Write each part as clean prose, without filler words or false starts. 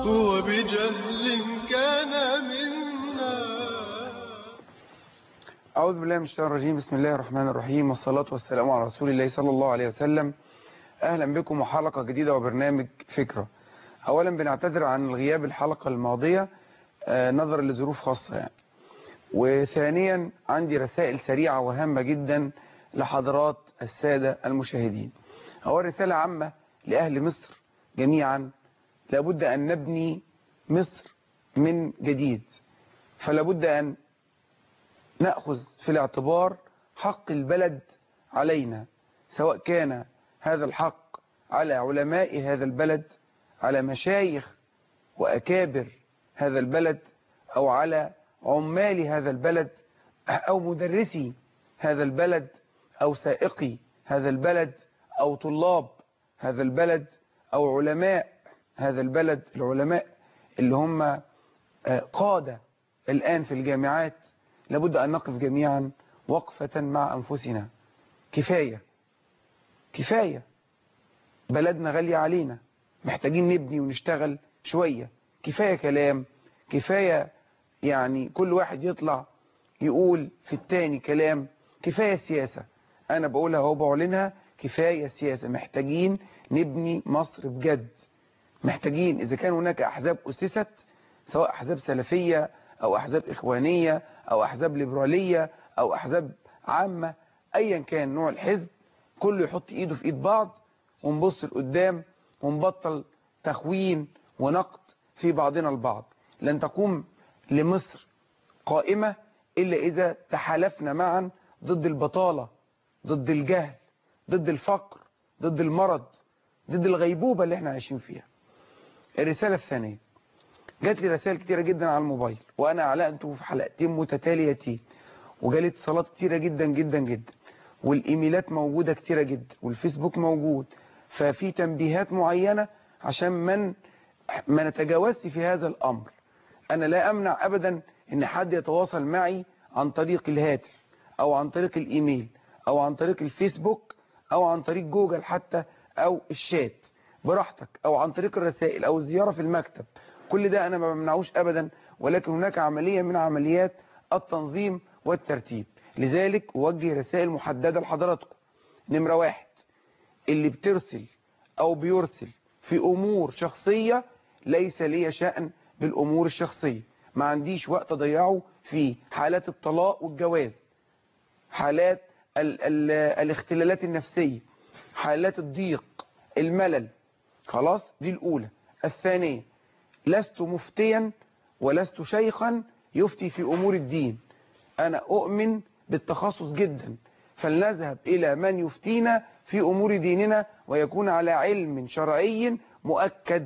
وبجهل كان منا. أعوذ بالله من الشيطان الرجيم. بسم الله الرحمن الرحيم، والصلاة والسلام على رسول الله صلى الله عليه وسلم. أهلا بكم وحلقة جديدة وبرنامج فكرة. أولا بنعتذر عن الغياب الحلقة الماضية نظرا لظروف خاصة يعني. وثانيا عندي رسائل سريعة وهامة جدا لحضرات السادة المشاهدين. أول رسالة عامة لأهل مصر جميعا: لابد أن نبني مصر من جديد، فلابد أن نأخذ في الاعتبار حق البلد علينا، سواء كان هذا الحق على علماء هذا البلد، على مشايخ وأكابر هذا البلد، أو على عمال هذا البلد، أو مدرسي هذا البلد، أو سائقي هذا البلد، أو طلاب هذا البلد، أو علماء هذا البلد، العلماء اللي هم قادة الآن في الجامعات. لابد أن نقف جميعا وقفة مع أنفسنا. كفاية بلدنا غالية علينا، محتاجين نبني ونشتغل شوية. كفاية كلام، كفاية يعني كل واحد يطلع يقول في التاني كلام. كفاية سياسة، أنا بقولها وبعلنها، كفاية سياسة. محتاجين نبني مصر بجد. محتاجين، إذا كان هناك أحزاب أسست، سواء أحزاب سلفية أو أحزاب إخوانية أو أحزاب ليبرالية أو أحزاب عامة، أيا كان نوع الحزب، كله يحط إيده في إيد بعض ونبص لقدام ونبطل تخوين ونقد في بعضنا البعض. لن تقوم لمصر قائمة إلا إذا تحالفنا معا ضد البطالة، ضد الجهل، ضد الفقر، ضد المرض، ضد الغيبوبة اللي احنا عايشين فيها. الرسالة الثانية: جات لي رسائل كتيرة جدا على الموبايل، وأنا أعلنته في حلقتين متتاليتين، وجالي اتصالات كتيرة جدا جدا جدا، والإيميلات موجودة كتيرة جدا، والفيسبوك موجود. ففي تنبيهات معينة عشان ما نتجاوزش في هذا الأمر. أنا لا أمنع أبدا إن حد يتواصل معي عن طريق الهاتف، أو عن طريق الإيميل، أو عن طريق الفيسبوك، أو عن طريق جوجل حتى، أو الشات، براحتك، أو عن طريق الرسائل، أو الزيارة في المكتب. كل ده أنا ما بمنعوش أبدا، ولكن هناك عملية من عمليات التنظيم والترتيب. لذلك أوجه رسائل محددة لحضراتكم. نمرة 1: اللي بترسل أو بيرسل في أمور شخصية، ليس لي شأن بالأمور الشخصية. ما عنديش وقت أضيعه في حالات الطلاق والجواز، حالات الاختلالات النفسية، حالات الضيق، الملل. خلاص، دي الأولى. الثانية: لست مفتيا ولست شيخا يفتي في أمور الدين. أنا أؤمن بالتخصص جدا، فلنذهب إلى من يفتينا في أمور ديننا ويكون على علم شرعي مؤكد.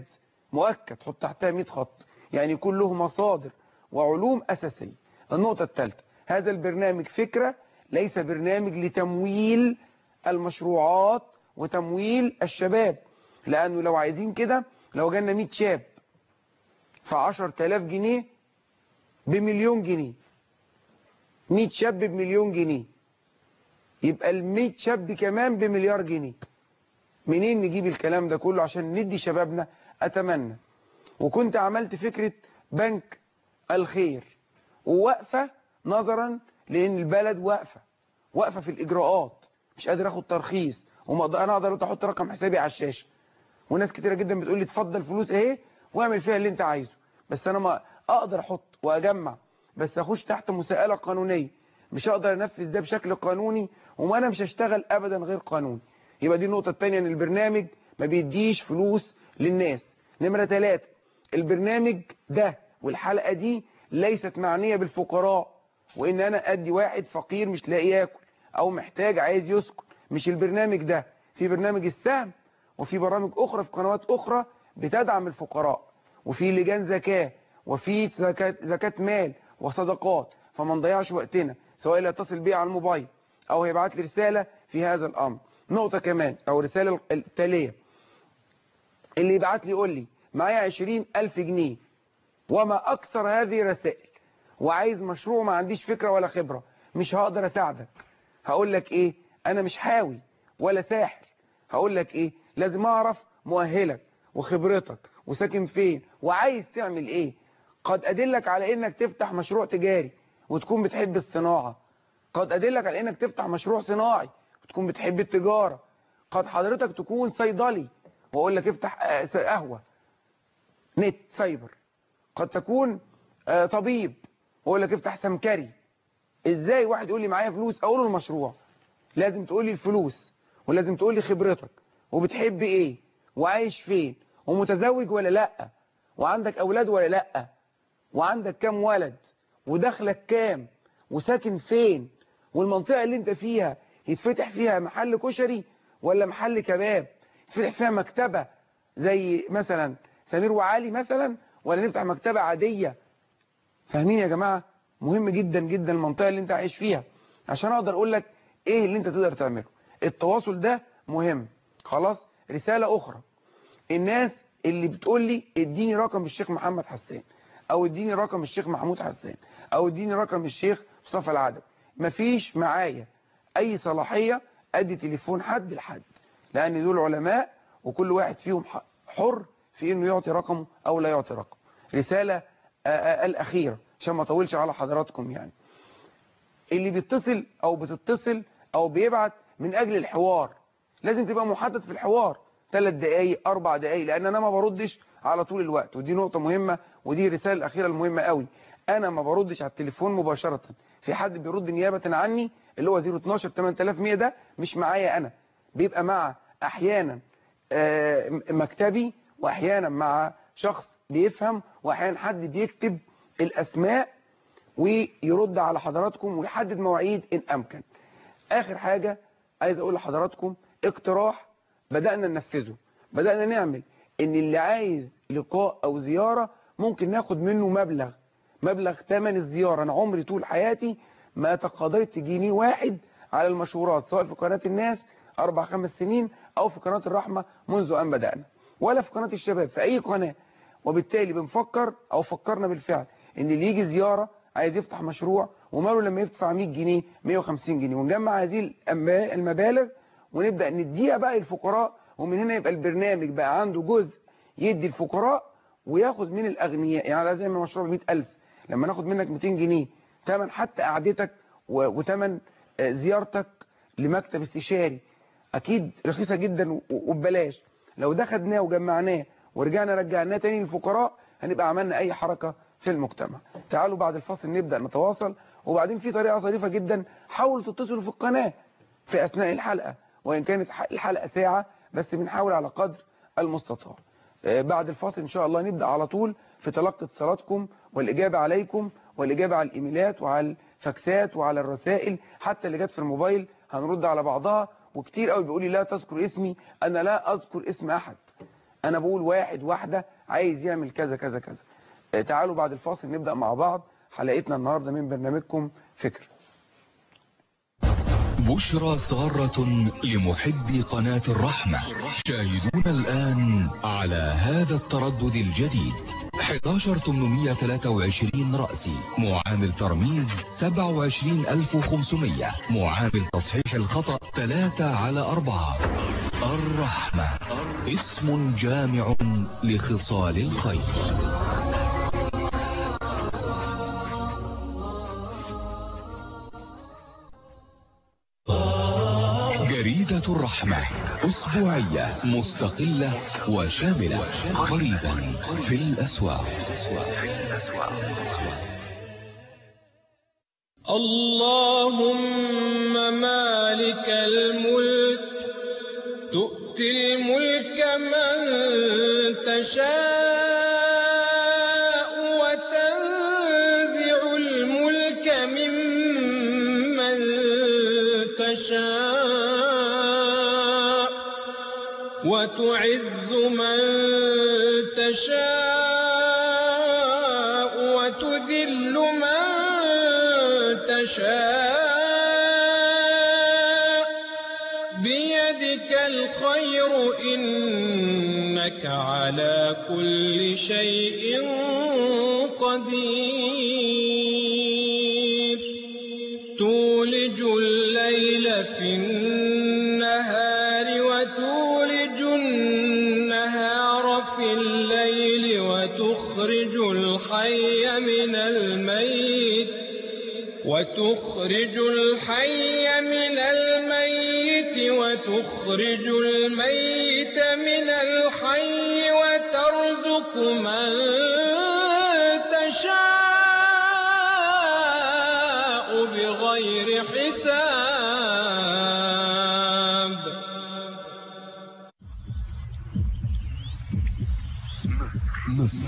حط تحتها 100 خط، يعني كله مصادر وعلوم أساسية. النقطة الثالثة: هذا البرنامج فكرة، ليس برنامج لتمويل المشروعات وتمويل الشباب. لأنه لو عايزين كده، لو جالنا 100 شاب ف10,000 جنيه بمليون جنيه، 100 شاب بمليون جنيه، يبقى ال100 شاب كمان بمليار جنيه. منين نجيب الكلام ده كله عشان ندي شبابنا؟ أتمنى. وكنت عملت فكرة بنك الخير، ووقفة نظرا لأن البلد واقفة في الإجراءات، مش قادر أخد ترخيص، أنا أقدر أحط رقم حسابي على الشاشة، وناس كتيرة جدا بتقول لي اتفضل فلوس اهي واعمل فيها اللي انت عايزه. بس انا ما اقدر احط واجمع، بس اخش تحت مساءلة قانونية، مش هقدر انفذ ده بشكل قانوني، وما انا مش هشتغل ابدا غير قانوني. يبقى دي النقطة الثانية، ان البرنامج ما بيديش فلوس للناس. نمرة 3: البرنامج ده والحلقة دي ليست معنية بالفقراء، وان انا ادي واحد فقير مش لاقي ياكل او محتاج عايز يسكن. مش البرنامج ده. في برنامج السهم، وفي برامج أخرى في قنوات أخرى بتدعم الفقراء، وفي لجان زكاة، وفي زكاة مال وصدقات. فما نضيعش وقتنا، سواء اللي يتصل بي على الموبايل أو هيبعت لي رسالة في هذا الأمر. نقطة كمان، أو الرسالة التالية: اللي يبعت لي يقول لي معايا 20,000 جنيه وما أكثر هذه الرسائل، وعايز مشروع، ما عنديش فكرة ولا خبرة، مش هقدر أساعدك. هقول لك إيه؟ أنا مش حاوي ولا ساحر. هقول لك إيه؟ لازم أعرف مؤهلك وخبرتك وساكن فين وعايز تعمل ايه. قد ادلك على انك تفتح مشروع تجاري وتكون بتحب الصناعة. قد ادلك على انك تفتح مشروع صناعي وتكون بتحب التجارة. قد حضرتك تكون صيدلي واقول لك افتح قهوة نت سايبر. قد تكون طبيب واقول لك افتح سمكري. ازاي واحد يقول لي معايا فلوس اقول له المشروع؟ لازم تقول لي الفلوس، ولازم تقول لي خبرتك، وبتحب ايه، وعايش فين، ومتزوج ولا لا، وعندك اولاد ولا لا، وعندك كام ولد، ودخلك كام، وساكن فين، والمنطقة اللي انت فيها يتفتح فيها محل كشري ولا محل كباب، يتفتح فيها مكتبة زي مثلا سمير وعلي مثلا، ولا نفتح مكتبة عادية. فاهمين يا جماعة؟ مهم جدا جدا المنطقة اللي انت عايش فيها عشان اقدر اقول لك ايه اللي انت تقدر تعمله. التواصل ده مهم. خلاص. رسالة اخرى، الناس اللي بتقول لي اديني رقم الشيخ محمد حسان، او اديني رقم الشيخ محمود حسان، او اديني رقم الشيخ مصطفى العدب، مفيش معايا اي صلاحية ادي تليفون حد لحد، لان دول علماء وكل واحد فيهم حر في انه يعطي رقمه او لا يعطي رقمه. رسالة الاخيرة عشان ما اطولش على حضراتكم، يعني اللي بيتصل او بتتصل او بيبعت من اجل الحوار لازم تبقى محدد في الحوار 3 دقايق 4 دقايق، لان انا ما بردش على طول الوقت. ودي نقطة مهمة، ودي الرسالة الاخيرة المهمة قوي. انا ما بردش على التليفون مباشرة. في حد بيرد نيابة عني اللي هو 012 8100 ده مش معايا انا، بيبقى مع احيانا مكتبي، واحيانا مع شخص بيفهم، واحيانا حد بيكتب الاسماء ويرد على حضراتكم ويحدد مواعيد ان امكن. اخر حاجة عايز اقول لحضراتكم اقتراح بدأنا ننفذه. بدأنا نعمل ان اللي عايز لقاء او زيارة ممكن ناخد منه مبلغ ثمن الزيارة. انا عمري طول حياتي ما تقاضيت جنيه واحد على المشهورات، سواء في قناة الناس 4-5 سنين او في قناة الرحمة منذ ان بدأنا، ولا في قناة الشباب، في اي قناة. وبالتالي بنفكر او فكرنا بالفعل ان اللي يجي زيارة عايز يفتح مشروع وماله لما يدفع 100 جنيه 150 جنيه، ونجمع هذه المبالغ ونبدأ نديها بقى للفقراء. ومن هنا يبقى البرنامج بقى عنده جزء يدي الفقراء وياخد من الأغنياء. يعني لازم مشروع ب 100,000 لما ناخد منك 200 جنيه تمن حتى قعدتك وتمن زيارتك لمكتب استشاري، أكيد رخيصة جدا وببلاش. لو ده خدناه وجمعناه ورجعنا رجعناه تاني للفقراء هنبقى عملنا أي حركة في المجتمع. تعالوا بعد الفاصل نبدأ نتواصل. وبعدين في طريقة ظريفة جدا، حاولوا تتصلوا في القناة في أثناء الحلقة، وإن كانت الحلقة ساعة بس بنحاول على قدر المستطاع. بعد الفاصل إن شاء الله نبدأ على طول في تلقي اتصالاتكم والإجابة عليكم والإجابة على الإيميلات وعلى الفاكسات وعلى الرسائل، حتى اللي جت في الموبايل هنرد على بعضها. وكتير قوي بيقول لي لا تذكر اسمي. أنا لا أذكر اسم أحد، أنا بقول واحد واحدة عايز يعمل كذا كذا كذا. تعالوا بعد الفاصل نبدأ مع بعض حلقتنا النهاردة من برنامجكم فكر. بشرى سارة لمحبي قناة الرحمة. شاهدون الآن على هذا التردد الجديد 11823 رأسي، معامل ترميز 27500، معامل تصحيح الخطأ 3/4. الرحمة اسم جامع لخصال الخير. جريدة الرحمة أسبوعية مستقلة وشاملة، قريبا في الأسواق. اللهم مالك الملك تؤتي الملك من تشاء وتنزع الملك ممن تشاء وتعز من تشاء وتذل من تشاء بيدك الخير إنك على كل شيء قدير. تولج الليل في النهار وتولج النهار في الليل وتخرج الحي من الميت وتخرج الميت من الحي وترزق من تشاء بغير حساب. مصر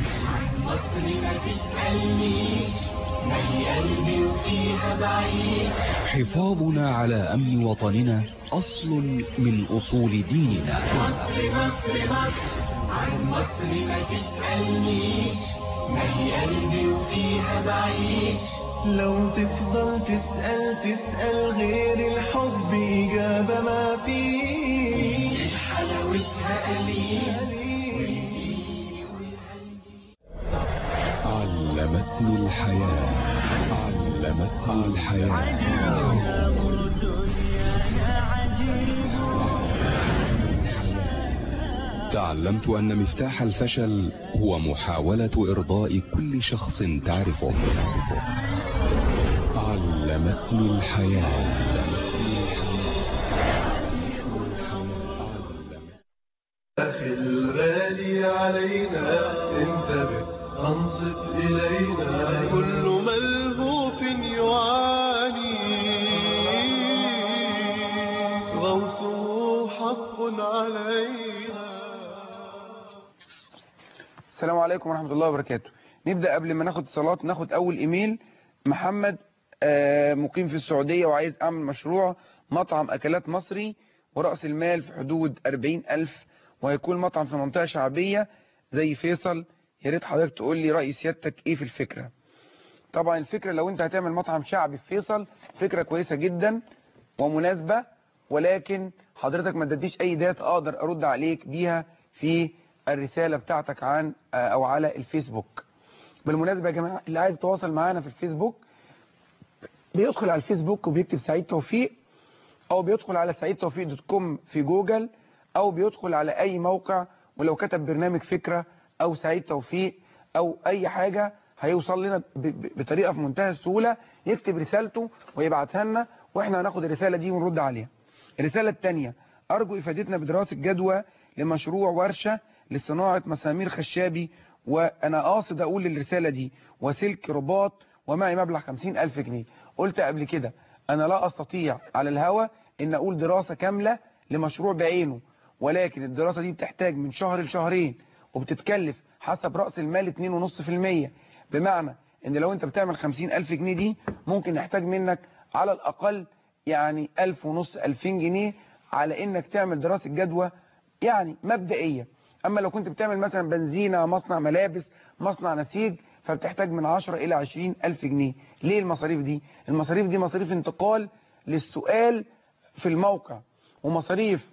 حفاظنا على أمن وطننا أصل من أصول ديننا. عن مصر ما تسألنيش، ما هي قلبي وفيها بعيش. لو تفضل تسأل غير الحب إجابة ما فيش. حلاوتها قليل. علمتني الحياة، علمتني الحياة. تعلمت أن مفتاح الفشل هو محاولة إرضاء كل شخص تعرفه. علمتني الحياة. أخي الغالي علينا انتبه أنصت إلينا، كل ملهوف يعاني غوصه حق علينا. السلام عليكم ورحمة الله وبركاته. نبدأ قبل ما ناخد صلاة ناخد أول إيميل. محمد مقيم في السعودية وعايز أعمل مشروع مطعم أكلات مصري ورأس المال في حدود 40,000 وهيكون مطعم في منطقة شعبية زي فيصل. يا ريت حضرتك تقول لي رأي سيادتك إيه في الفكرة. طبعا الفكرة لو أنت هتعمل مطعم شعبي في فيصل فكرة كويسة جدا ومناسبة، ولكن حضرتك ما اديتيش أي داتا أقدر أرد عليك بيها في الرسالة بتاعتك عن أو على الفيسبوك. بالمناسبة يا جماعة اللي عايز يتواصل معانا في الفيسبوك بيدخل على الفيسبوك وبيكتب سعيد توفيق، أو بيدخل على سعيدتوفيق.com في جوجل، أو بيدخل على أي موقع ولو كتب برنامج فكرة أو سعيد توفيق أو أي حاجة هيوصل لنا بطريقة في منتهى السهولة. يكتب رسالته ويبعتها لنا وإحنا هناخد الرسالة دي ونرد عليها. الرسالة الثانية: أرجو إفادتنا بدراسة جدوى لمشروع ورشة لصناعة مسامير خشابي، وأنا قاصد أقول الرسالة دي وسلك رباط ومعي مبلغ 50,000 جنيه. قلت قبل كده أنا لا أستطيع على الهوى إن أقول دراسة كاملة لمشروع بعينه، ولكن الدراسة دي بتحتاج من شهر لشهرين وبتتكلف حسب رأس المال 2.5%. بمعنى إن لو أنت بتعمل 50,000 جنيه دي ممكن نحتاج منك على الأقل يعني 1,500 2,000 جنيه على إنك تعمل دراسة جدوى يعني مبدئية. أما لو كنت بتعمل مثلا بنزينة، مصنع ملابس، مصنع نسيج، فبتحتاج من 10 إلى 20,000 جنيه. ليه المصاريف دي؟ المصاريف دي مصاريف انتقال للسؤال في الموقع، ومصاريف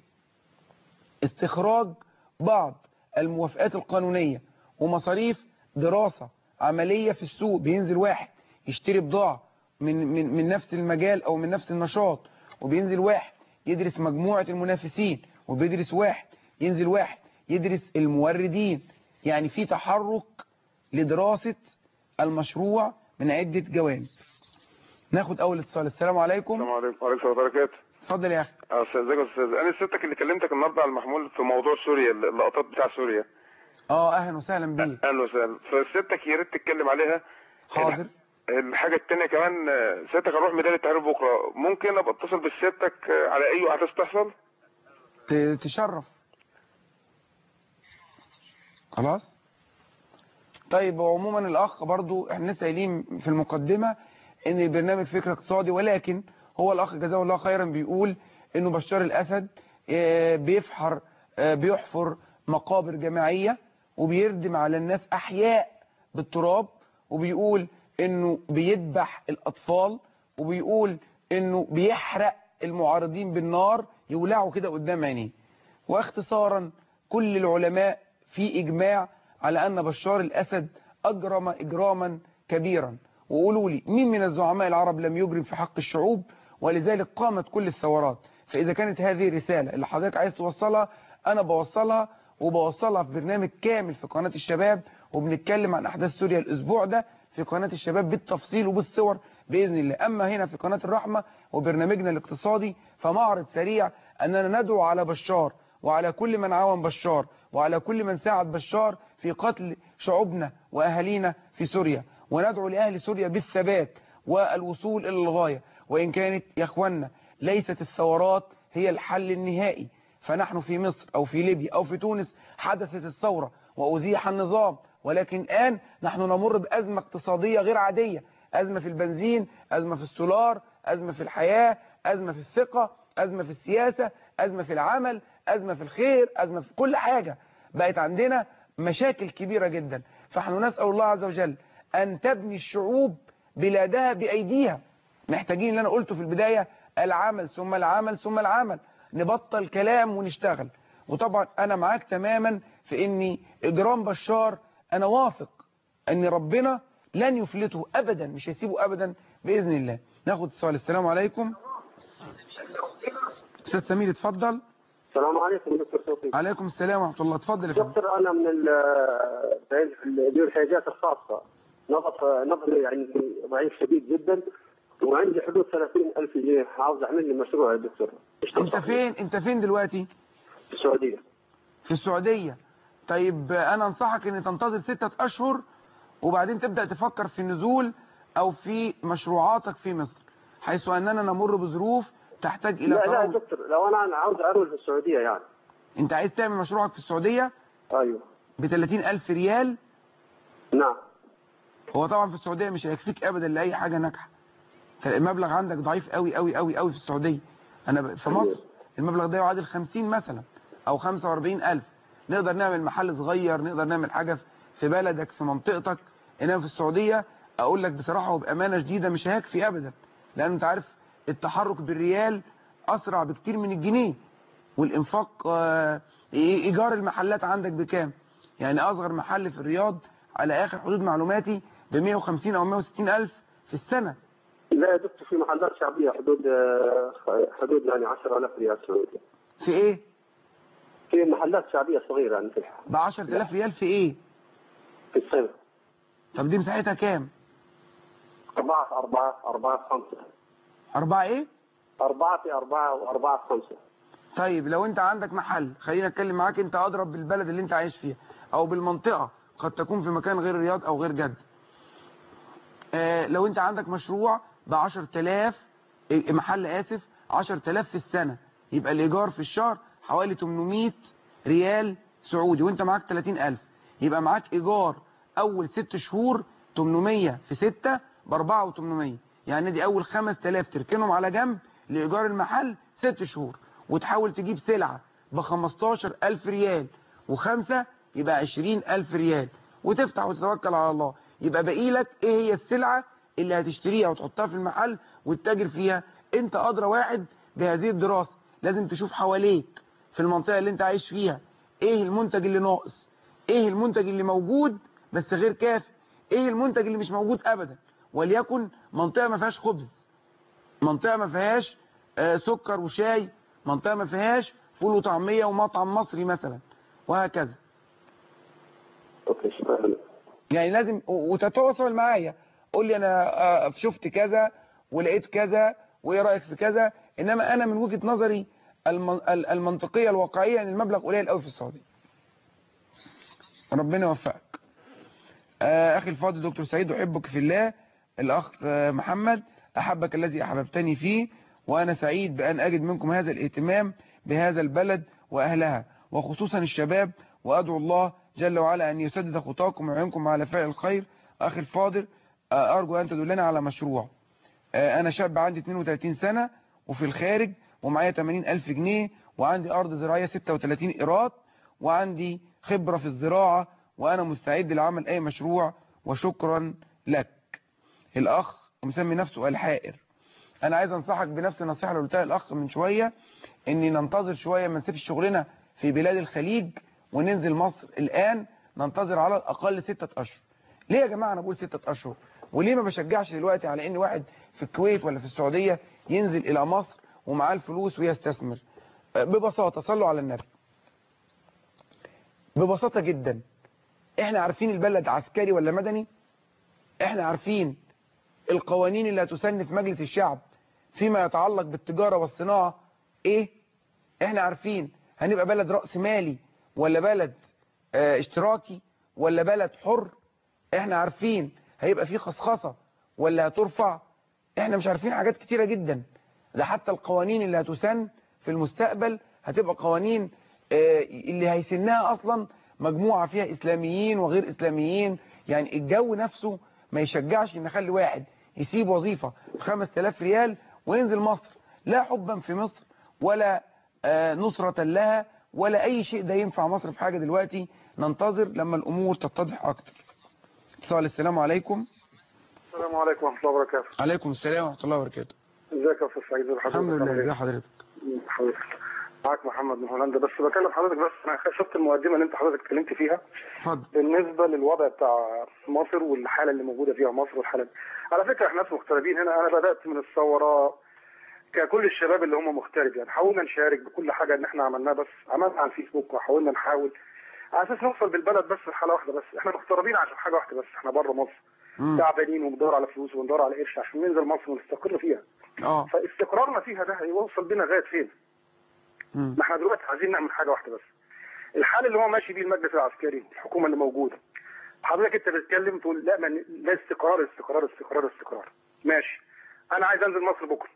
استخراج بعض الموافقات القانونية، ومصاريف دراسة عملية في السوق. بينزل واحد يشتري بضاعة من نفس المجال أو من نفس النشاط، وبينزل واحد يدرس مجموعة المنافسين، وبيدرس واحد ينزل واحد يدرس الموردين. يعني في تحرك لدراسة المشروع من عدة جوانب. ناخد أول اتصال. السلام عليكم. السلام عليكم. وعليكم السلام ورحمة الله وبركاته. اتفضل يا أخي. ازيك يا استاذ؟ انا سيادتك اللي كلمتك النهارده على المحمول في موضوع سوريا، اللقطات بتاع سوريا. اهلا وسهلا بيك. اهلا وسهلا. فسيادتك يا ريت تتكلم عليها. حاضر. الحاجه الثانيه كمان، سيادتك هنروح ميدان التحرير بكره، ممكن ابقى اتصل بسيادتك على اي احداث تحصل؟ تشرف. خلاص. طيب عموما الاخ برضو احنا لسه قايلين في المقدمه ان البرنامج فكره اقتصادي، ولكن هو الاخ جزاه الله خيرا بيقول انه بشار الاسد بيحفر مقابر جماعيه وبيردم على الناس احياء بالتراب، وبيقول انه بيذبح الاطفال، وبيقول انه بيحرق المعارضين بالنار يولعوا كده قدام عينيه. واختصارا كل العلماء في اجماع على ان بشار الاسد اجرم اجراما كبيرا. وقولوا لي مين من الزعماء العرب لم يجرم في حق الشعوب؟ ولذلك قامت كل الثورات. فاذا كانت هذه الرساله اللي حضرتك عايز توصلها انا بوصلها، وبوصلها في برنامج كامل في قناه الشباب، وبنتكلم عن أحداث سوريا الأسبوع ده في قناة الشباب بالتفصيل وبالصور بإذن الله. أما هنا في قناة الرحمة وبرنامجنا الاقتصادي فمعرض سريع أننا ندعو على بشار وعلى كل من عاون بشار وعلى كل من ساعد بشار في قتل شعوبنا وأهالينا في سوريا، وندعو لأهل سوريا بالثبات والوصول إلى الغاية. وإن كانت يا أخوانا ليست الثورات هي الحل النهائي، فنحن في مصر أو في ليبيا أو في تونس حدثت الثورة وأزيح النظام، ولكن الآن نحن نمر بأزمة اقتصادية غير عادية، أزمة في البنزين، أزمة في السولار، أزمة في الحياة، أزمة في الثقة، أزمة في السياسة، أزمة في العمل، أزمة في الخير، أزمة في كل حاجة. بقت عندنا مشاكل كبيرة جدا، فنحن نسأل الله عز وجل أن تبني الشعوب بلادها بأيديها. محتاجين اللي أنا قلته في البداية، العمل ثم العمل ثم العمل، نبطل كلام ونشتغل. وطبعا أنا معاك تماما في أن إجرام بشار أنا واثق أن ربنا لن يفلته أبدا، مش هيسيبه أبدا بإذن الله. ناخد السؤال. السلام عليكم. أستاذ سمير اتفضل. السلام عليكم دكتور توفيق. عليكم السلام ورحمة الله. اتفضل يا فندم. دكتور أنا من ذوي الحاجات الخاصة، نظري يعني ضعيف شديد جدا، وعندي حدود 30,000 جنيه عاوز أعمل لي مشروع يا دكتور. أنت فين دلوقتي؟ في السعودية. في السعودية. طيب أنا أنصحك أن تنتظر 6 أشهر وبعدين تبدأ تفكر في النزول أو في مشروعاتك في مصر، حيث أننا نمر بظروف تحتاج إلى لا يا دكتور، لو أنا عاوز أروح في السعودية يعني. أنت عايز تعمل مشروعك في السعودية؟ أيوه. ب30,000 ريال؟ نعم. هو طبعا في السعودية مش هيكفيك أبدا لأي حاجة ناجحة. المبلغ عندك ضعيف قوي قوي قوي قوي في السعودية. أنا في مصر المبلغ ده يعادل 50 مثلا أو 45,000. نقدر نعمل محل صغير، نقدر نعمل حاجة في بلدك في منطقتك. إنما في السعودية أقول لك بصراحة وبأمانة شديدة مش هيكفي أبدا، لأن أنت عارف التحرك بالريال أسرع بكتير من الجنيه، والإنفاق إيجار المحلات عندك بكام؟ يعني أصغر محل في الرياض على آخر حدود معلوماتي ب150 أو 160 ألف في السنة. لا يا دكتور، في محلات شعبية حدود يعني 10,000 ريال سعودي. في إيه؟ في محلات شعبية صغيرة يعني ب 10,000 ريال في إيه؟ في السنة. طب دي مساحتها كام؟ 4 في 5. 4 إيه؟ 4 في 4 و4 في 5. طيب لو أنت عندك محل، خلينا أتكلم معاك، أنت أضرب بالبلد اللي أنت عايش فيها أو بالمنطقة، قد تكون في مكان غير الرياض أو غير جدة. لو أنت عندك مشروع ب 10,000 محل 10,000 في السنة، يبقى الإيجار في الشهر حوالي 800 ريال سعودي، وأنت معاك 30,000، يبقى معاك إيجار أول 6 شهور 800 في 6 ب4,800. يعني دي أول 5,000 تركنهم على جنب لإيجار المحل 6 شهور، وتحاول تجيب سلعة ب15,000 ريال و5 يبقى 20,000 ريال، وتفتح وتتوكل على الله. يبقى باقي لك إيه هي السلعة اللي هتشتريها وتحطها في المحل وتتاجر فيها. أنت أدرى واحد بهذه الدراسة. لازم تشوف حواليك في المنطقة اللي أنت عايش فيها إيه المنتج اللي ناقص، إيه المنتج اللي موجود بس غير كافي، إيه المنتج اللي مش موجود أبدا. وليكن منطقة ما فيهاش خبز، منطقة ما فيهاش سكر وشاي، منطقة ما فيهاش فول وطعمية ومطعم مصري مثلا، وهكذا. اوكي شكرا. يعني لازم وتتواصل معايا، قول لي انا شفت كذا ولقيت كذا وايه رايك في كذا. انما انا من وجهة نظري المنطقية الواقعية ان المبلغ قليل قوي في السعودية. ربنا يوفقك. اخي الفاضل دكتور سعيد، احبك في الله. الاخ محمد، احبك الذي احببتني فيه، وانا سعيد بان اجد منكم هذا الاهتمام بهذا البلد واهلها وخصوصا الشباب، وادعو الله جل وعلا ان يسدد خطاكم ويعينكم على فعل الخير. اخي الفاضل، ارجو ان تدلنا على مشروع. انا شاب عندي 32 سنة وفي الخارج، ومعايا 80,000 جنيه، وعندي ارض زراعية 36 قيراط، وعندي خبرة في الزراعة، وانا مستعد لعمل اي مشروع، وشكرا لك. الاخ مسمي نفسه الحائر. انا عايز انصحك بنفس النصيحة اللي قلتها الاخ من شوية، اني ننتظر شوية، ما نسيبش شغلنا في بلاد الخليج وننزل مصر الان، ننتظر على الاقل 6 اشهر. ليه يا جماعة انا بقول 6 اشهر؟ وليه ما بشجعش دلوقتي على ان واحد في الكويت ولا في السعودية ينزل الى مصر ومعاه الفلوس ويستثمر؟ ببساطة، صلوا على النبي، ببساطة جدا، احنا عارفين البلد عسكري ولا مدني؟ احنا عارفين القوانين اللي هتسن في مجلس الشعب فيما يتعلق بالتجارة والصناعة ايه؟ احنا عارفين هنبقى بلد رأس مالي ولا بلد اشتراكي ولا بلد حر؟ احنا عارفين هيبقى فيه خصخصة ولا هترفع؟ احنا مش عارفين حاجات كتيرة جدا. ده حتى القوانين اللي هتسن في المستقبل هتبقى قوانين اللي هيسنها اصلا مجموعة فيها اسلاميين وغير اسلاميين. يعني الجو نفسه ما يشجعش ان اخلي واحد يسيب وظيفة ب5000 ريال وينزل مصر، لا حبا في مصر ولا نصرة لها ولا اي شيء ده ينفع مصر في حاجة دلوقتي. ننتظر لما الامور تتضح اكتر. السلام عليكم. السلام عليكم ورحمة الله وبركاته. عليكم السلام ورحمة الله وبركاته. ازيك يا استاذ سعيد؟ الحمد لله. ازي حضرتك؟ حضرتك معاك محمد من هولندا. بس بكلم حضرتك، بس انا شفت المقدمه اللي انت حضرتك اتكلمت فيها. اتفضل. بالنسبه للوضع بتاع مصر والحاله اللي موجوده فيها مصر والحاله دي. على فكره احنا ناس مغتربين هنا. انا بدات من الثوره ككل الشباب اللي هم مغترب، يعني حاولنا نشارك بكل حاجه ان احنا عملناها، بس عملنا على الفيسبوك وحاولنا نحاول على اساس نوصل بالبلد بس لحاله واحده بس. احنا مغتربين عشان حاجه واحده بس، احنا بره مصر تعبانين وبندور على فلوس وبندور على قرش عشان ننزل مصر ونستقر فيها. فاستقرارنا فيها ده هيوصل بينا لغايه فين؟ ما احنا دلوقتي عايزين نعمل حاجه واحده بس. الحال اللي هو ماشي بيه المجلس العسكري، الحكومه اللي موجوده، حضرتك انت بتتكلم تقول لا لا استقرار استقرار استقرار استقرار. ماشي، انا عايز انزل مصر بكره.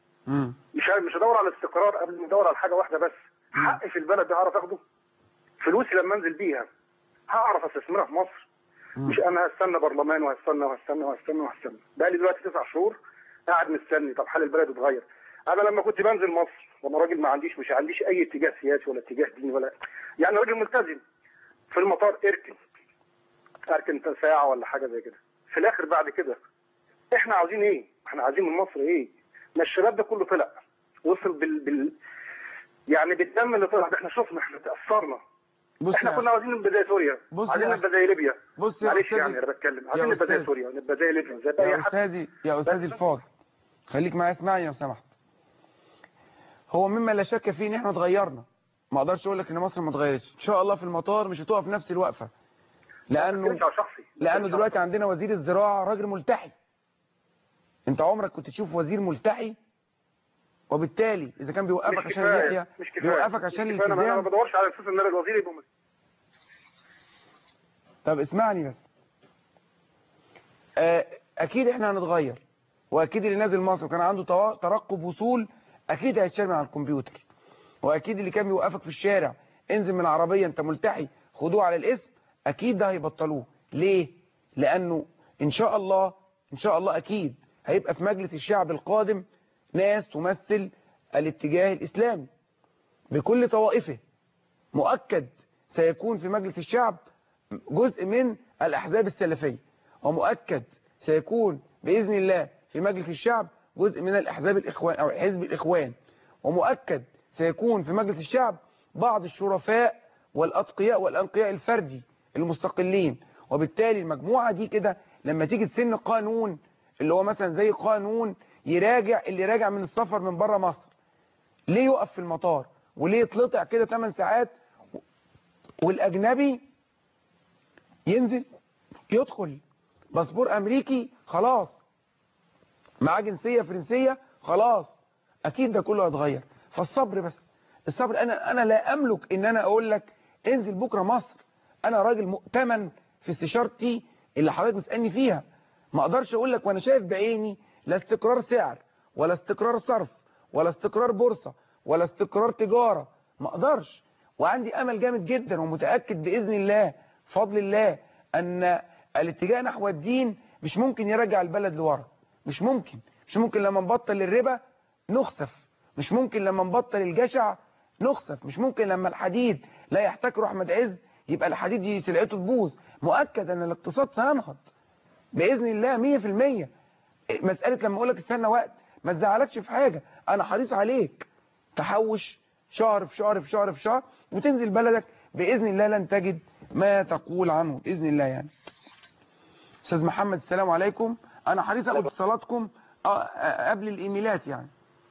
مش هدور على الاستقرار قبل ما ادور على حاجه واحده بس. حقي في البلد ده هعرف اخده؟ فلوسي لما انزل بيها هعرف استثمرها في مصر؟ مش انا هستنى برلمان وهستنى وهستنى وهستنى وهستنى. بقى لي دلوقتي 9 شهور قاعد مستني. طب حال البلد اتغير. انا لما كنت بنزل مصر وانا راجل ما عنديش مش عنديش اي اتجاه سياسي ولا اتجاه ديني ولا يعني راجل ملتزم، في المطار اركن ساعه ولا حاجه زي كده. في الاخر بعد كده احنا عاوزين ايه؟ احنا عايزين من مصر ايه؟ ما الشباب ده كله طلع وصل يعني بالدم اللي طلع ده. احنا شفنا، احنا تاثرنا. احنا كنا عاوزين نبقى زي سوريا، عايزين نبقى زي ليبيا. معلش يعني انا بتكلم، عايزين نبقى زي سوريا ونبقى زي ليبيا زي اي حد. يا استاذي الفاضل، خليك معايا، اسمعني لو سمحت. هو مما لا شك فيه ان احنا اتغيرنا. ما اقدرش اقول لك ان مصر ما اتغيرتش. ان شاء الله في المطار مش هتقف نفس الوقفه، لانه دلوقتي عندنا وزير الزراعه راجل ملتحي. انت عمرك كنت تشوف وزير ملتحي؟ وبالتالي اذا كان بيوقفك عشان اللحيه بيوقفك عشان الالتزام. انا ما بدورش على اساس ان انا الوزير يبقى. طب اسمعني بس. اكيد احنا هنتغير، واكيد اللي نازل مصر وكان عنده ترقب وصول اكيد هيتشال من على الكمبيوتر، واكيد اللي كان بيوقفك في الشارع انزل من العربيه انت ملتحي خدوه على الاسم اكيد ده هيبطلوه. ليه؟ لانه ان شاء الله اكيد هيبقى في مجلس الشعب القادم ناس تمثل الاتجاه الاسلامي بكل طوائفه. مؤكد سيكون في مجلس الشعب جزء من الاحزاب السلفيه، ومؤكد سيكون باذن الله في مجلس الشعب جزء من الاحزاب الاخوان او حزب الاخوان، ومؤكد سيكون في مجلس الشعب بعض الشرفاء والاتقياء والانقياء الفردي المستقلين. وبالتالي المجموعه دي كده لما تيجي تسن قانون اللي هو مثلا زي قانون يراجع اللي راجع من السفر من بره مصر، ليه يقف في المطار وليه يتلطع كده 8 ساعات والاجنبي ينزل يدخل باسبور امريكي خلاص معاه جنسيه فرنسيه خلاص؟ اكيد ده كله هيتغير. فالصبر بس، الصبر. انا لا املك ان انا اقول لك انزل بكره مصر. انا راجل مؤتمن في استشارتي اللي حضرتك بتسالني فيها. ما اقدرش اقول لك وانا شايف بعيني لا استقرار سعر ولا استقرار صرف ولا استقرار بورصه ولا استقرار تجاره. ما اقدرش. وعندي امل جامد جدا ومتاكد باذن الله بفضل الله ان الاتجاه نحو الدين مش ممكن يرجع البلد لورا. مش ممكن لما نبطل الربا نخسف. مش ممكن لما نبطل الجشع نخسف. مش ممكن لما الحديد لا يحتكره احمد عز يبقى الحديد سلعته تبوظ. مؤكد ان الاقتصاد سينهض باذن الله 100%. مساله لما اقول لك استنى وقت ما تزعلكش في حاجه. انا حريص عليك تحوش شهر في شهر في شهر في شهر وتنزل بلدك باذن الله لن تجد ما تقول عنه باذن الله. يعني استاذ محمد السلام عليكم. انا حريص اخد اتصالاتكم قبل الايميلات يعني.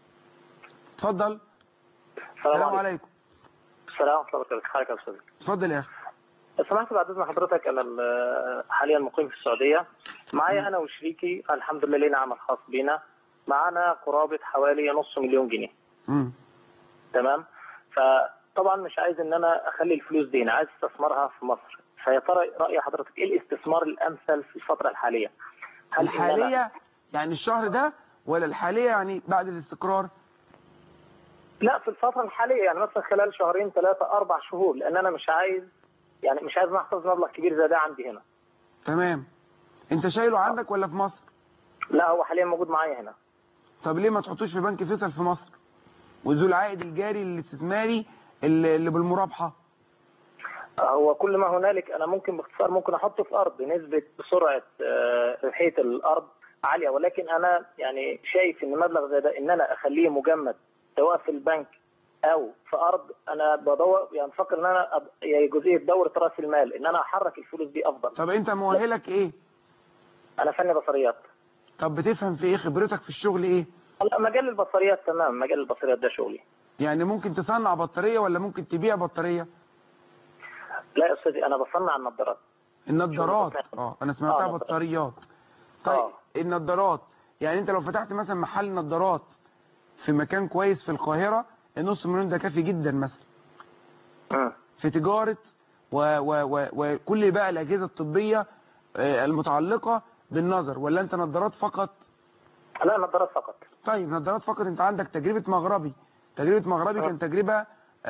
اتفضل. السلام عليكم. السلام ورحمه الله وبركاته. حضرتك يا استاذ. اتفضل يا اخي. سمحت بعد اذن حضرتك، انا حاليا مقيم في السعوديه، معايا انا وشريكي الحمد لله لينا عمل خاص بينا، معانا قرابه حوالي نص مليون جنيه. تمام. فطبعا مش عايز ان انا اخلي الفلوس دي، انا عايز استثمرها في مصر. فيا ترى راي حضرتك ايه الاستثمار الامثل في الفتره الحاليه؟ هل الحاليه يعني الشهر ده ولا الحاليه يعني بعد الاستقرار؟ لا، في الفتره الحاليه، يعني مثلا خلال شهرين 3 4 شهور، لان انا مش عايز نحفظ مبلغ كبير زي ده عندي هنا. تمام. انت شايله عندك ولا في مصر؟ لا، هو حاليا موجود معايا هنا. طب ليه ما تحطوش في بنك فيصل في مصر وذو العائد الجاري الاستثماري اللي بالمرابحه؟ هو كل ما هنالك، انا ممكن باختصار ممكن احطه في ارض بنسبه سرعه ربحيه الارض عاليه، ولكن انا يعني شايف ان مبلغ زي ده ان انا اخليه مجمد سواء في البنك او في ارض، انا بدور يعني بفكر ان انا جزئيه دوره راس المال ان انا احرك الفلوس دي افضل. طب انت مؤهلك ايه؟ انا فني بصريات. طب بتفهم في ايه؟ خبرتك في الشغل ايه؟ مجال البصريات. تمام، مجال البصريات ده شغلي. يعني ممكن تصنع بطاريه ولا ممكن تبيع بطاريه؟ لا يا استاذي، انا بصنع النظارات. النظارات؟ انا سمعتها بطاريات. طيب النظارات، يعني انت لو فتحت مثلا محل نظارات في مكان كويس في القاهره، النص مليون ده كافي جدا مثلا. في تجاره وكل بقى الاجهزه الطبيه المتعلقه بالنظر، ولا انت نظارات فقط؟ لا، نظارات فقط. طيب نظارات فقط. انت عندك تجربه مغربي. تجربه مغربي كان تجربه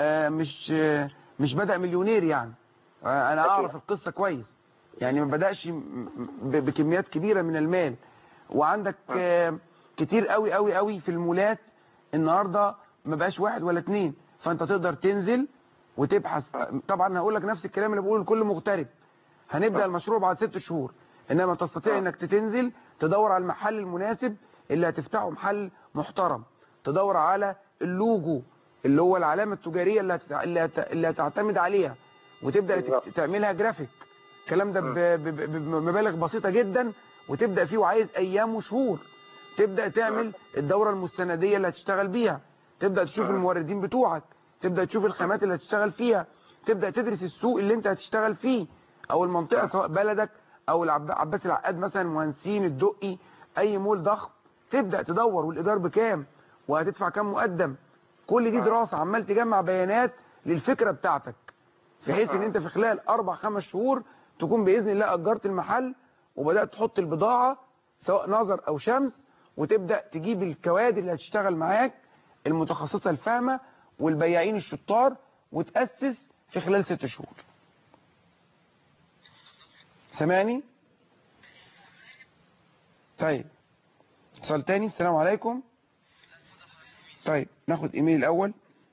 مش بدأ مليونير يعني. انا اعرف القصه كويس، يعني ما بدأش بكميات كبيره من المال. وعندك كتير قوي قوي قوي في المولات النهارده، ما بقاش واحد ولا اتنين. فانت تقدر تنزل وتبحث. طبعا هقول لك نفس الكلام اللي بقوله لكل مغترب، هنبدأ المشروع بعد 6 شهور، انما تستطيع انك تنزل تدور على المحل المناسب اللي هتفتحه، محل محترم، تدور على اللوجو اللي هو العلامة التجارية اللي هتعتمد عليها، وتبدأ تعملها جرافيك. الكلام ده بمبالغ بسيطة جدا، وتبدأ فيه، وعايز ايام وشهور. تبدأ تعمل الدورة المستندية اللي هتشتغل بيها، تبدأ تشوف الموردين بتوعك، تبدأ تشوف الخامات اللي هتشتغل فيها، تبدأ تدرس السوق اللي انت هتشتغل فيه او المنطقة، سواء بلدك او عباس العقاد مثلا، مهندسين الدقي، اي مول ضخم. تبدأ تدور والايجار بكام وهتدفع كام مقدم. كل دي دراسة، عمال تجمع بيانات للفكرة بتاعتك، بحيث ان انت في خلال 4-5 شهور تكون بإذن الله أجرت المحل وبدأت تحط البضاعة سواء نظر او شمس، وتبدأ تجيب الكوادر اللي هتشتغل معاك المتخصصة الفاهمة والبياعين الشطار، وتأسس في خلال 6 شهور. سامعني؟ طيب اتصال تاني. السلام عليكم. طيب ناخد ايميل الاول.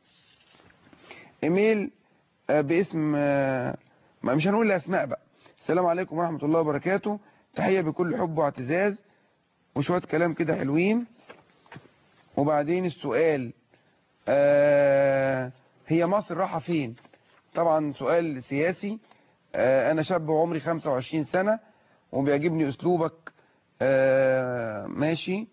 ايميل باسم مش هنقول الاسماء بقى. السلام عليكم ورحمة الله وبركاته، تحية بكل حب واعتزاز، وشوية كلام كده حلوين. وبعدين السؤال هي مصر رايحة فين؟ طبعا سؤال سياسي. انا شاب وعمري 25 سنة وبيعجبني اسلوبك. ماشي.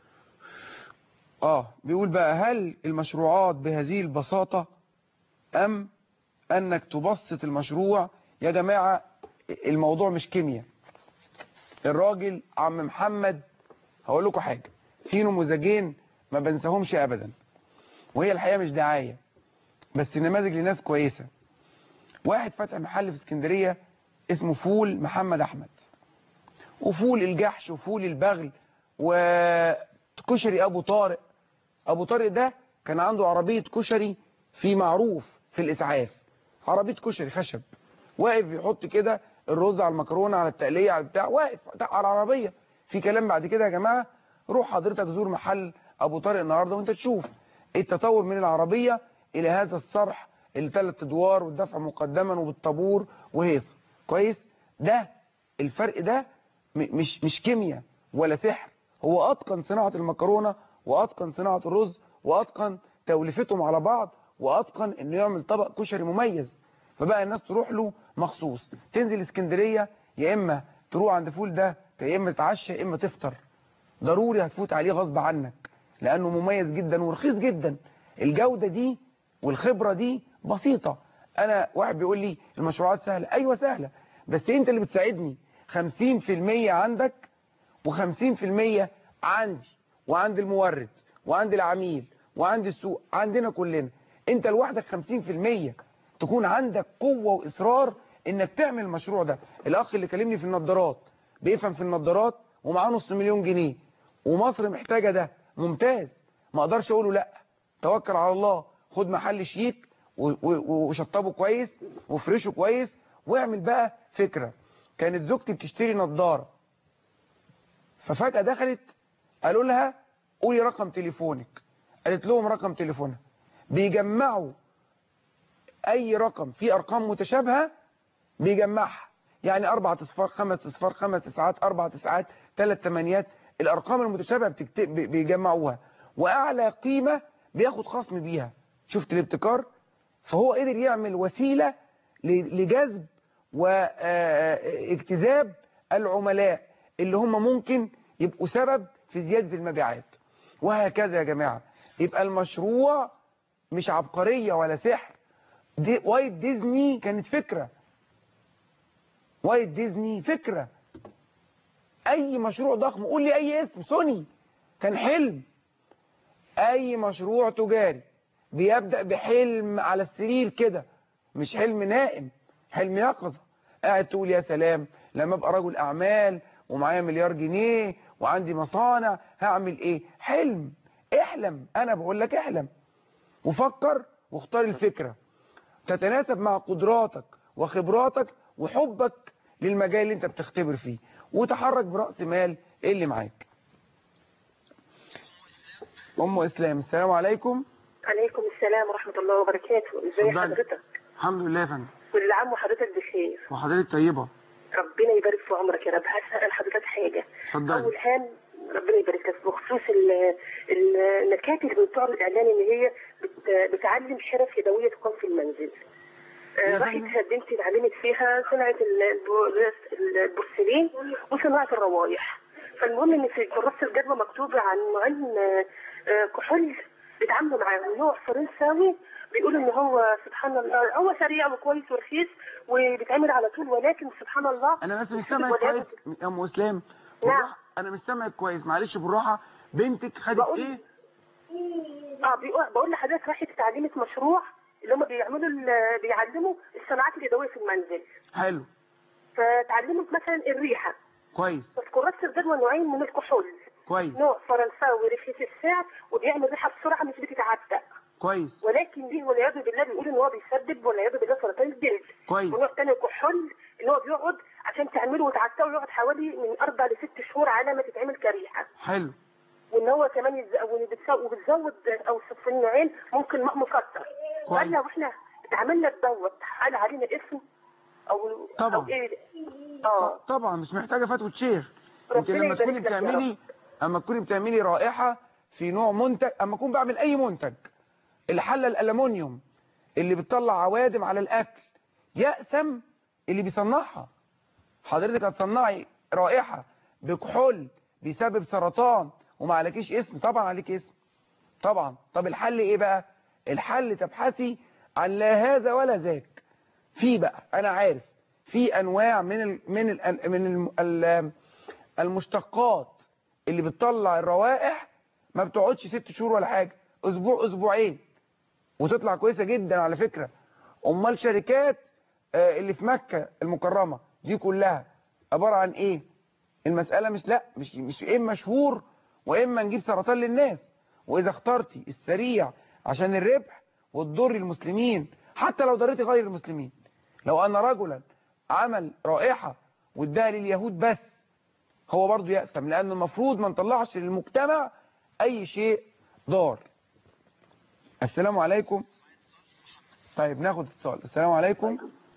بيقول بقى: هل المشروعات بهذه البساطة ام انك تبسط المشروع؟ يا جماعة الموضوع مش كيمياء. الراجل عم محمد، هقول لكم حاجة، في نموذجين ما بنساهمش ابدا، وهي الحقيقة مش دعاية بس نماذج لناس كويسة. واحد فتح محل في اسكندرية اسمه فول محمد احمد، وفول الجحش وفول البغل وكشري ابو طارق. ابو طارق ده كان عنده عربية كشري في معروف في الاسعاف، عربية كشري خشب، واقف يحط كده الرز على المكرونة على التقلية على البتاع، واقف على العربية. في كلام بعد كده يا جماعة، روح حضرتك زور محل ابو طارق النهاردة وانت تشوف التطور من العربية الى هذا الصرح اللي 3 ادوار والدفع مقدما وبالطابور وهيصة. كويس؟ ده الفرق ده مش كيمياء ولا سحر، هو اتقن صناعة المكرونة واتقن صناعة الرز واتقن توليفتهم على بعض واتقن انه يعمل طبق كشري مميز. فبقى الناس تروح له مخصوص. تنزل اسكندرية يا اما تروح عند فول ده، يا اما تتعشى يا اما تفطر، ضروري هتفوت عليه غصب عنك لانه مميز جدا ورخيص جدا. الجودة دي والخبرة دي بسيطة. انا واحد بيقول لي المشروعات سهله، ايوه سهله، بس انت اللي بتساعدني. 50% عندك و50% عندي وعند المورد وعند العميل وعند السوق، عندنا كلنا. انت لوحدك 50% تكون عندك قوة واصرار انك تعمل المشروع ده. الاخ اللي كلمني في النظارات بيفهم في النظارات ومعاه نص مليون جنيه ومصر محتاجة ده، ممتاز، ما اقدرش اقوله لا. توكل على الله، خد محل شيك وشطبه كويس وفرشه كويس واعمل بقى فكرة. كانت زوجتي بتشتري نظارة، ففجأة دخلت قالوا لها قولي رقم تليفونك، قالت لهم رقم تليفونها. بيجمعوا اي رقم فيه ارقام متشابهة بيجمعها، يعني 4 اصفار 5 اصفار 5 تسعات 4 تسعات 3 تمانيات، الارقام المتشابهة بيجمعوها، واعلى قيمة بياخد خصم بيها. شفت الابتكار؟ فهو قدر يعمل وسيلة لجذب واجتذاب العملاء اللي هم ممكن يبقوا سبب في زيادة المبيعات. وهكذا يا جماعة، يبقى المشروع مش عبقرية ولا سحر. وايت ديزني كانت فكرة، وايت ديزني فكرة. اي مشروع ضخم، قول لي اي اسم، سوني كان حلم. اي مشروع تجاري بيبدأ بحلم على السرير كده، مش حلم نائم، حلم يقظة. قاعد تقول يا سلام لما ابقى رجل اعمال ومعايا مليار جنيه وعندي مصانع هعمل ايه. حلم، احلم، انا بقول لك احلم وفكر واختار الفكرة تتناسب مع قدراتك وخبراتك وحبك للمجال اللي انت بتختبر فيه، وتحرك برأس مال اللي معاك. ام اسلام، السلام عليكم. عليكم السلام ورحمة الله وبركاته. ازي حضرتك؟ الحمد لله يا فندم. كل عام وحضرتك بخير. وحضرتك طيبة. ربنا يبارك في عمرك يا رب. هسأل حضرتك حاجة. اتفضلي. أول حال ربنا يبارك لك بخصوص المكاتب اللي بتعرض الإعلان إن هي بتعلم حرف يدوية تقام في المنزل. راحت بنتي اتعلمت فيها صناعة البورسلين وصناعة الروايح. فالمهم إن في كراسة الجدوى مكتوب عن نوعين كحول بيتعاملوا معاه، نوع فرنساوي بيقولوا ان هو سبحان الله هو سريع وكويس ورخيص وبيتعمل على طول، ولكن سبحان الله انا بس مش سامعك كويس يا ام اسلام. نعم انا مش سامعك كويس، معلش بالراحه. بنتك خدت ايه؟ بقول لحضرتك راحت اتعلمت مشروع اللي هم بيعلموا الصناعات اليدويه في المنزل. حلو. فتعلمت مثلا الريحه. كويس. في كراسه الجدوى نوعين من الكحول. كويس. نوع فرنساوي رخيص السعر وبيعمل ريحه بسرعه مش بتتعتق. كويس. ولكن ليه والعياذ بالله بيقول ان هو بيسبب والعياذ بالله سرطان الجلد. كويس. ونوع تاني كحول ان هو بيقعد عشان تعمله وتعتقه يقعد حوالي من 4 ل 6 شهور على ما تتعمل كريحه. حلو. وان هو كمان وبتزود او في النوعين ممكن ماء مكتر. كويس. قال لو احنا اتعاملنا بدوت حال علينا اسم او طبعا. او ايه طبعا مش محتاجه فتوى شيخ. انت لما تكوني بتعملي رائحه في نوع منتج، اما اكون بعمل اي منتج، الحله الالومنيوم اللي بتطلع عوادم على الاكل يأسم اللي بيصنعها. حضرتك هتصنعي رائحه بكحول بيسبب سرطان وما عليكيش اسم؟ طبعا عليك اسم طبعا. طب الحل ايه بقى؟ الحل تبحثي عن لا هذا ولا ذاك. في بقى انا عارف في انواع من المشتقات اللي بتطلع الروائح ما بتقعدش 6 شهور ولا حاجه، اسبوع اسبوعين وتطلع كويسه جدا على فكره. امال شركات اللي في مكه المكرمه دي كلها عباره عن ايه؟ المساله مش اما مشهور واما نجيب سرطان للناس. واذا اخترتي السريع عشان الربح وتضر المسلمين، حتى لو ضريتي غير المسلمين، لو ان رجلا عمل رائحه واداها لليهود بس هو برضه يأثم، لان المفروض ما نطلعش للمجتمع اي شيء ضار. السلام عليكم. طيب ناخد اتصال. السلام عليكم.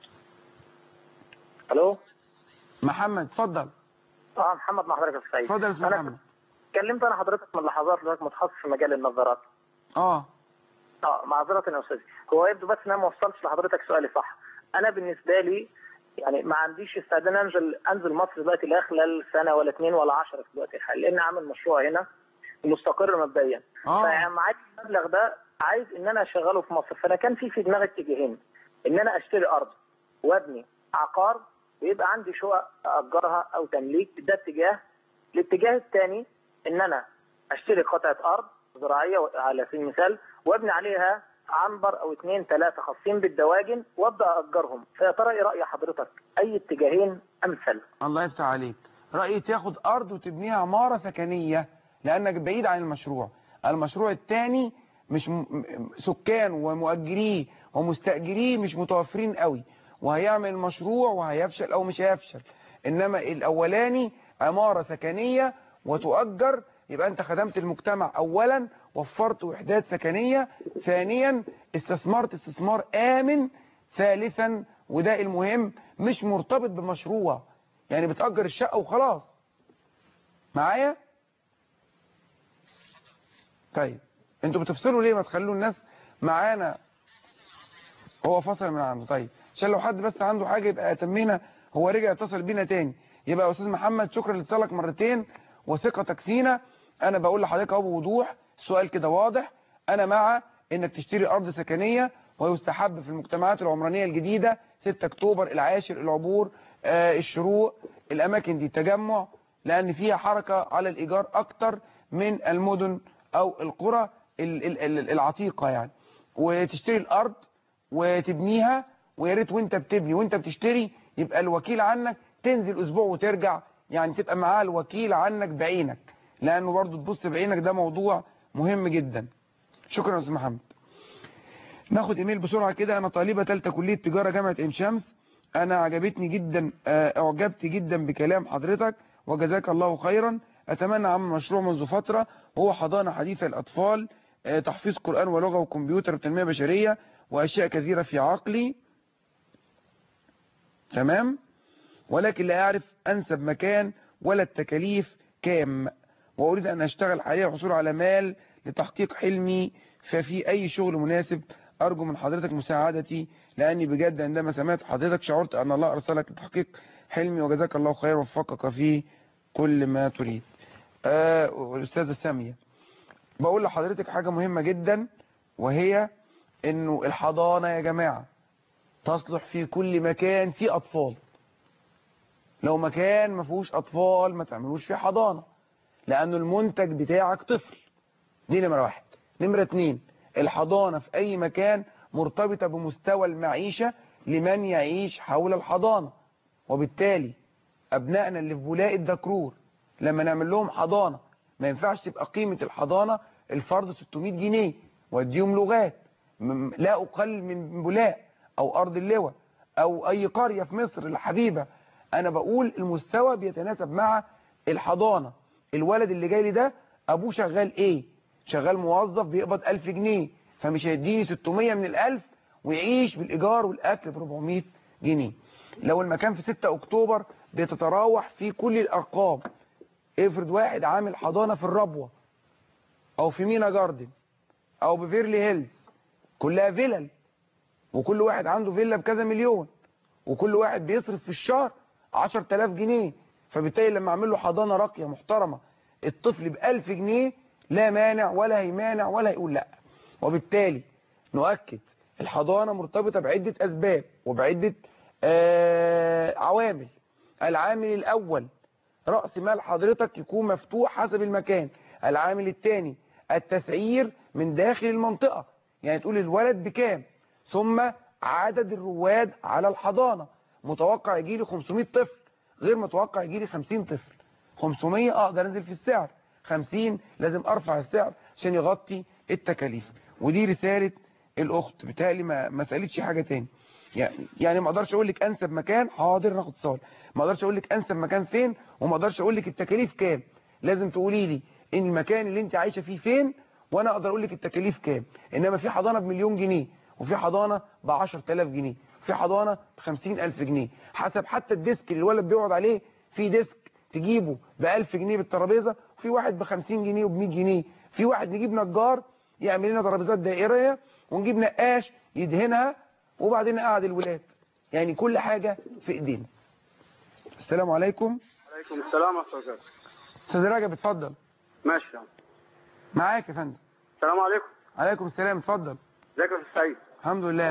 الو محمد اتفضل. محمد مع حضرتك السيد. اتفضل يا استاذ محمد. كلمت انا حضرتك من لحظات لذلك متخصص في مجال النظارات. معذرة يا استاذ، هو يبدو بس ان انا ما وصلتش لحضرتك سؤالي صح. انا بالنسبه لي يعني ما عنديش استعداد انزل مصر دلوقتي لا خلال سنه ولا 2 ولا 10 في الوقت الحالي، لان عامل مشروع هنا مستقر مبدئيا. فمعايا المبلغ ده عايز ان انا اشغله في مصر، فانا كان في دماغي اتجاهين. ان انا اشتري ارض وابني عقار ويبقى عندي شقق اجرها او تمليك. ده اتجاه. الاتجاه الثاني ان انا اشتري قطعه ارض زراعيه على سبيل المثال وابني عليها عنبر او 2 3 خاصين بالدواجن وابدا اجرهم. فيا ترى ايه راي حضرتك؟ اي اتجاهين امثل؟ الله يفتح عليك. رايي تاخد ارض وتبنيها عماره سكنيه لانك بعيد عن المشروع. المشروع الثاني مش سكان ومؤجريه ومستاجريه مش متوفرين قوي، وهيعمل المشروع وهيفشل او مش هيفشل. انما الاولاني عماره سكنيه وتؤجر، يبقى انت خدمت المجتمع اولا، وفرت وحدات سكنيه، ثانيا استثمرت استثمار امن، ثالثا وده المهم مش مرتبط بمشروع، يعني بتأجر الشقة وخلاص. معايا؟ طيب انتوا بتفصلوا ليه؟ ما تخلوا الناس معانا. هو فصل من عنده. طيب عشان لو حد بس عنده حاجة يبقى اتمينا. هو رجع يتصل بينا تاني. يبقى يا استاذ محمد شكرا لاتصالك مرتين وثقتك فينا. انا بقول لحضرتك اهو بوضوح، السؤال كده واضح. انا مع انك تشتري ارض سكنية، ويستحب في المجتمعات العمرانية الجديدة 6 اكتوبر، العاشر، العبور، الشروق، الاماكن دي تجمع، لان فيها حركة على الايجار اكتر من المدن او القرى العتيقة يعني. وتشتري الارض وتبنيها، ويا ريت وانت بتبني وانت بتشتري يبقى الوكيل عنك تنزل اسبوع وترجع، يعني تبقى معاه الوكيل عنك بعينك، لانه برضو تبص بعينك ده موضوع مهم جدا. شكرا يا استاذ محمد. ناخد ايميل بسرعة كده. انا طالبة ثالثه كلية تجارة جامعة عين شمس. انا عجبتني جدا، اعجبت جدا بكلام حضرتك وجزاك الله خيرا. اتمنى عمل مشروع منذ فترة وهو حضانة حديثة للاطفال، تحفيظ قرآن ولغة وكمبيوتر وتنمية بشرية واشياء كثيرة في عقلي. تمام. ولكن لا اعرف انسب مكان ولا التكاليف كام، واريد ان اشتغل حاليا الحصول على مال لتحقيق حلمي، ففي اي شغل مناسب ارجو من حضرتك مساعدتي، لاني بجد عندما سمعت حضرتك شعرت ان الله ارسلك لتحقيق حلمي، وجزاك الله خير ووفقك في كل ما تريد. الاستاذه ساميه، بقول لحضرتك حاجه مهمه جدا، وهي انه الحضانه يا جماعه تصلح في كل مكان فيه اطفال. لو مكان ما فيهوش اطفال ما تعملوش فيه حضانه، لانه المنتج بتاعك طفل. دي نمره 1. نمره 2، الحضانه في اي مكان مرتبطه بمستوى المعيشه لمن يعيش حول الحضانه، وبالتالي ابنائنا اللي في بولاق الدكرور لما نعمل لهم حضانه ما ينفعش تبقى قيمه الحضانه الفرد 600 جنيه واديهم لغات، لا اقل من بولاق او ارض اللواء او اي قريه في مصر الحبيبه. انا بقول المستوى بيتناسب مع الحضانه. الولد اللي جاي لي ده ابوه شغال ايه؟ شغال موظف بيقبض 1000 جنيه، فمش هيديني 600 من ال1000 ويعيش بالايجار والاكل ب 400 جنيه. لو المكان في 6 اكتوبر بيتتراوح في كل الارقام. افرض واحد عامل حضانه في الربوه او في مينا جاردن او بفيرلي هيلز، كلها فيلل، وكل واحد عنده فيلا بكذا مليون، وكل واحد بيصرف في الشهر 10000 جنيه. فبالتالي لما اعمل له حضانه راقيه محترمه الطفل ب1000 جنيه لا مانع ولا هيمانع ولا هيقول لا. وبالتالي نؤكد الحضانه مرتبطه بعده اسباب وبعده عوامل. العامل الاول راس مال حضرتك يكون مفتوح حسب المكان. العامل الثاني التسعير من داخل المنطقه، يعني تقول الولد بكام، ثم عدد الرواد على الحضانه. متوقع يجي لي 500 طفل غير متوقع يجي لي 50 طفل. 500 اقدر انزل في السعر، 50 لازم ارفع السعر عشان يغطي التكاليف. ودي رساله الاخت، بتهيألي ما سالتش حاجه تاني. يعني ما اقدرش اقول لك انسب مكان. حاضر ناخد اتصال. ما اقدرش اقول لك انسب مكان فين، وما اقدرش اقول لك التكاليف كام. لازم تقولي لي ان المكان اللي انت عايشه فيه فين وانا اقدر اقول لك التكاليف كام. انما في حضانه ب1,000,000 جنيه، وفي حضانه ب10,000 جنيه، وفي حضانه ب50,000 جنيه، حسب حتى الديسك اللي الولد بيقعد عليه. في ديسك تجيبه ب1000 جنيه بالترابيزه، وفي واحد ب50 جنيه وب100 جنيه. في واحد نجيب نجار يعمل لنا ترابيزات دائريه، ونجيب نقاش يدهنها، وبعدين قعد الولاد. يعني كل حاجه في ايدينا. السلام عليكم. وعليكم السلام ورحمه الله. استاذ رجب اتفضل. ماشي معاك يا فندم. السلام عليكم. عليكم السلام اتفضل. ازيك يا استاذ سعيد؟ الحمد لله.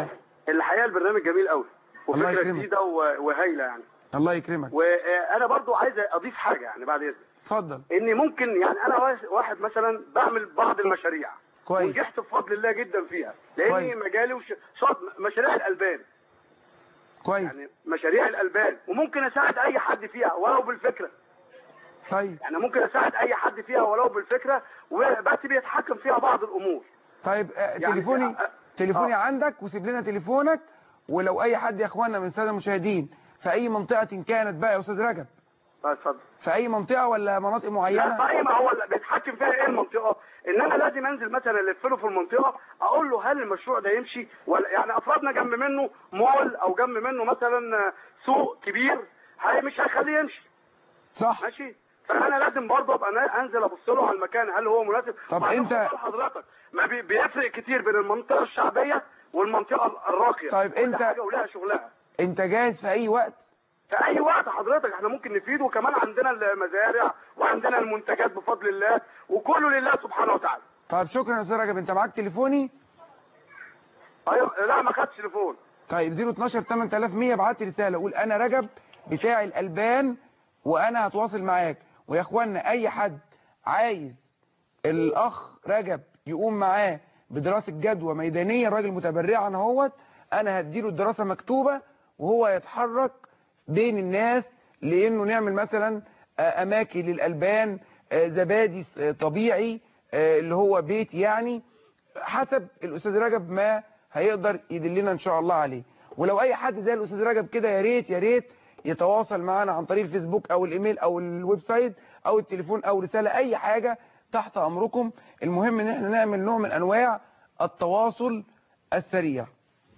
الحقيقه البرنامج جميل قوي الله وفكره يكرمك. جديده وهايله يعني. الله يكرمك. وانا برضو عايز اضيف حاجه يعني بعد اذنك. اتفضل. اني ممكن يعني انا واحد مثلا بعمل بعض المشاريع كويس. ونجحت بفضل الله جدا فيها لاني كويس. مجالي صاد مشاريع الالبان. كويس. يعني مشاريع الالبان وممكن اساعد اي حد فيها ولو بالفكره. طيب. يعني ممكن اساعد اي حد فيها ولو بالفكره وبس بيتحكم فيها بعض الامور. طيب يعني تليفوني عندك، وسيب لنا تليفونك، ولو اي حد يا اخوانا من الساده المشاهدين في اي منطقه كانت بقى يا استاذ رجب. اتفضل. في اي منطقه ولا مناطق معينه؟ لا طيب، ما هو اللي بيتحكم فيها ايه المنطقه، انما لازم انزل مثلا الف له في المنطقه اقول له هل المشروع ده يمشي ولا يعني افرضنا جنب منه مول او جنب منه مثلا سوق كبير مش هيخليه يمشي. صح. ماشي. فانا لازم برضه ابقى انزل ابص له على المكان هل هو مناسب. طب انت حضرتك ما بيفرق كتير بين المنطقه الشعبيه والمنطقه الراقيه. طيب انت حاجه ولها شغلها. انت جاهز في اي وقت؟ في اي وقت حضرتك احنا ممكن نفيد، وكمان عندنا المزارع وعندنا المنتجات بفضل الله وكله لله سبحانه وتعالى. طيب شكرا يا استاذ رجب. انت معاك تليفوني؟ ايوه. لا ما خدتش تليفون. طيب 012 8100 ابعت لي رساله قول انا رجب بتاع الالبان وانا هتواصل معاك. ويا اخوانا اي حد عايز الاخ رجب يقوم معاه بدراسه جدوى ميدانيه، الراجل متبرعا اهوت، انا هديله الدراسه مكتوبه وهو يتحرك بين الناس لانه نعمل مثلا اماكن للالبان، زبادي طبيعي اللي هو بيت، يعني حسب الاستاذ رجب ما هيقدر يدلنا ان شاء الله عليه. ولو اي حد زي الاستاذ رجب كده يا ريت يا ريت يتواصل معنا عن طريق الفيسبوك او الايميل او الويب سايت او التليفون او رساله، اي حاجه تحت امركم. المهم ان احنا نعمل نوع من انواع التواصل السريع.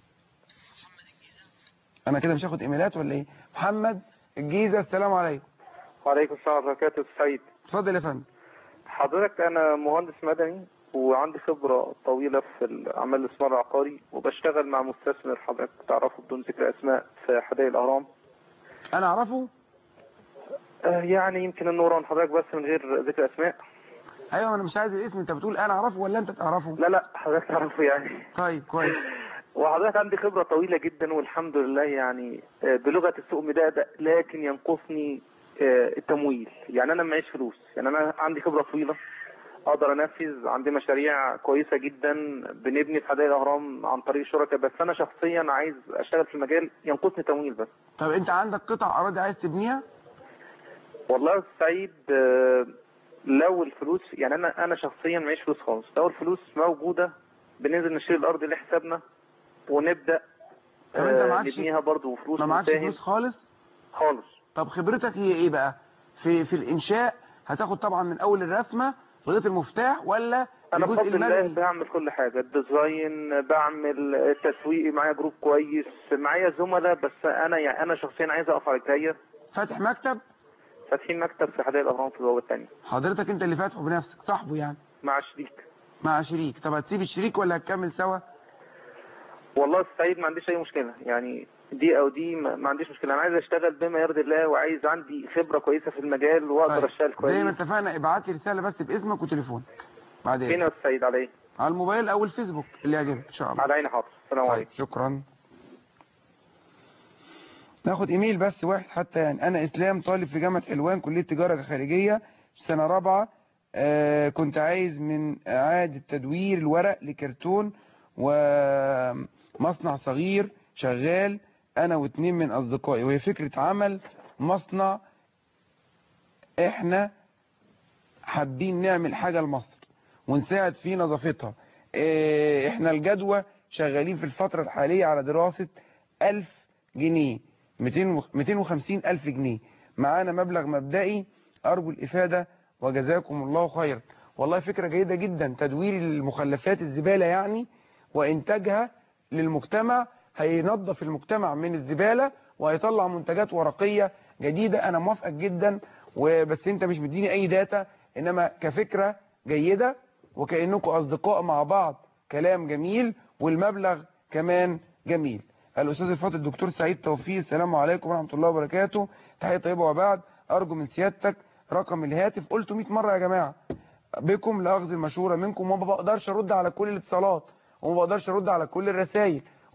انا كده مش هاخد ايميلات ولا ايه؟ محمد الجيزه، السلام عليكم. وعليكم السلام ورحمه الله وبركاته. سعيد. اتفضل يا فندم. حضرتك انا مهندس مدني وعندي خبره طويله في اعمال الاستثمار العقاري، وبشتغل مع مستثمر حضرتك تعرفه بدون ذكر اسماء في حدائق الاهرام. انا اعرفه؟ يعني يمكن النوران حضرتك بس من غير ذكر اسماء. ايوه انا مش عايز الاسم. انت بتقول انا اعرفه ولا انت تعرفه؟ لا حضرتك تعرفه يعني. طيب كويس. وحضرتك عندي خبره طويله جدا والحمد لله، يعني بلغه السوق مدقدق، لكن ينقصني التمويل. يعني انا معيش فلوس، يعني انا عندي خبره طويله اقدر انفذ، عندي مشاريع كويسه جدا بنبني في حدائق الاهرام عن طريق شركاء، بس انا شخصيا عايز اشتغل في المجال، ينقصني تمويل بس. طب انت عندك قطع اراضي عايز تبنيها؟ والله يا سعيد لو الفلوس، يعني انا شخصيا معيش فلوس خالص، لو الفلوس موجوده بننزل نشتري الارض لحسابنا ونبدا نبنيها برضه وفلوس. ما معكش فلوس خالص؟ خالص. طب خبرتك هي ايه بقى في الانشاء؟ هتاخد طبعا من اول الرسمه لغايه المفتاح ولا انا الجزء بفضل الله المدني؟ بعمل كل حاجه، الديزاين، بعمل تسويق، معايا جروب كويس، معايا زملاء، بس انا شخصيا عايز اقف على رجليا. فاتح مكتب؟ فاتحين مكتب في حدائق الاهرام في البوابه الثانيه. حضرتك انت اللي فاتحه بنفسك صاحبه يعني؟ مع شريك. مع شريك. طب هتسيب الشريك ولا هتكمل سوا؟ والله السعيد ما عنديش اي مشكله، يعني دي او دي ما عنديش مشكله، انا عايز اشتغل بما يرضي الله وعايز عندي خبره كويسه في المجال واقدر اشتغل كويس. زي ما اتفقنا ابعت لي رساله بس باسمك وتليفونك بعدين. فين يا السعيد؟ على ايه؟ على الموبايل او الفيسبوك اللي يعجبك ان شاء الله. على عيني حاضر. السلام عليكم. شكرا. ناخد ايميل بس واحد حتى. يعني انا اسلام طالب في جامعه حلوان كليه تجاره خارجيه سنه رابعه. كنت عايز من اعاده تدوير الورق لكرتون ومصنع صغير شغال انا واتنين من اصدقائي، وهي فكره عمل مصنع. احنا حابين نعمل حاجه لمصر ونساعد في نظافتها. احنا الجدوى شغالين في الفتره الحاليه على دراسه 1000 جنيه 250,000 جنيه. معانا مبلغ مبدئي، أرجو الإفادة وجزاكم الله خير. والله فكرة جيدة جدا، تدوير المخلفات الزبالة يعني وإنتاجها للمجتمع، هينظف المجتمع من الزبالة وهيطلع منتجات ورقية جديدة. أنا موافقك جدا، وبس أنت مش مديني أي داتا، إنما كفكرة جيدة وكأنكم أصدقاء مع بعض، كلام جميل والمبلغ كمان جميل. الأستاذ الفاضل الدكتور سعيد توفيق، السلام عليكم ورحمة الله وبركاته. تحية طيبة وبعد. أرجو من سيادتك رقم الهاتف، قلته 100 مرة يا جماعة، بكم لأخذ المشورة منكم، وما بقدرش أرد على كل الاتصالات وما بقدرش أرد على كل الرسائل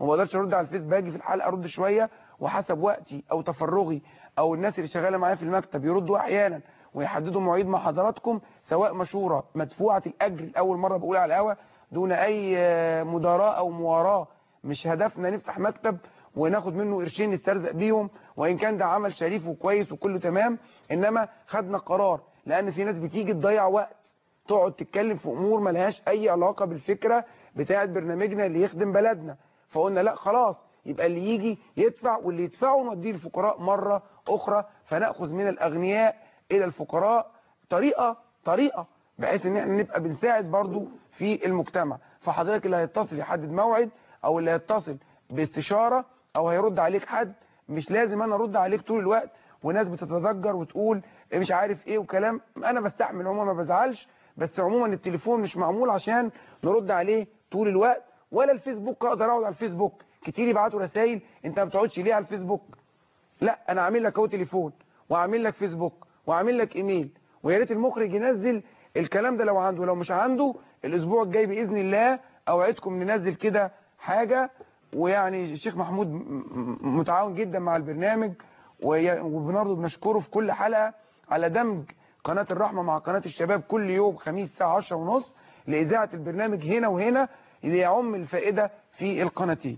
وما اقدرش ارد على الفيس، باجي في الحلقه ارد شويه، وحسب وقتي او تفرغي او الناس اللي شغاله معايا في المكتب يردوا احيانا ويحددوا مواعيد مع حضراتكم، سواء مشوره مدفوعه الاجر لاول مره بقول على الهوا دون اي مداراة او مواراه. مش هدفنا نفتح مكتب وناخد منه قرشين نسترزق بيهم، وان كان ده عمل شريف وكويس وكله تمام، انما خدنا قرار لان في ناس بتيجي تضيع وقت تقعد تتكلم في امور ملهاش اي علاقه بالفكره بتاعه برنامجنا اللي يخدم بلدنا. فقلنا لا خلاص، يبقى اللي يجي يدفع، واللي يدفعه نوديه للفقراء مره اخرى، فناخذ من الاغنياء الى الفقراء طريقه بحيث ان احنا نبقى بنساعد برضو في المجتمع. فحضرتك اللي هيتصل يحدد موعد، او اللي هيتصل باستشاره، او هيرد عليك حد، مش لازم انا ارد عليك طول الوقت وناس بتتذكر وتقول مش عارف ايه وكلام. انا بستحمل عموما، ما بزعلش، بس عموما التليفون مش معمول عشان نرد عليه طول الوقت، ولا الفيسبوك اقدر اقعد على الفيسبوك. كتير يبعتوا رسائل انت ما بتقعدش ليه على الفيسبوك؟ لا، انا عامل لك اهو تليفون، وعامل لك فيسبوك، وعامل لك ايميل، ويا ريت المخرج ينزل الكلام ده لو عنده. لو مش عنده الاسبوع الجاي باذن الله اوعدكم ننزل كده حاجه. ويعني الشيخ محمود متعاون جدا مع البرنامج، وبنرضى بنشكره في كل حلقه على دمج قناه الرحمه مع قناه الشباب كل يوم خميس الساعه 10:30 لاذاعه البرنامج هنا وهنا ليعم الفائده في القناتين.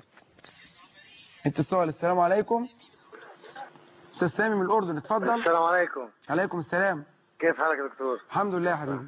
اتصال. السلام عليكم. استاذ سامي من الاردن، اتفضل. السلام عليكم. عليكم السلام. كيف حالك يا دكتور؟ الحمد لله يا حبيبي.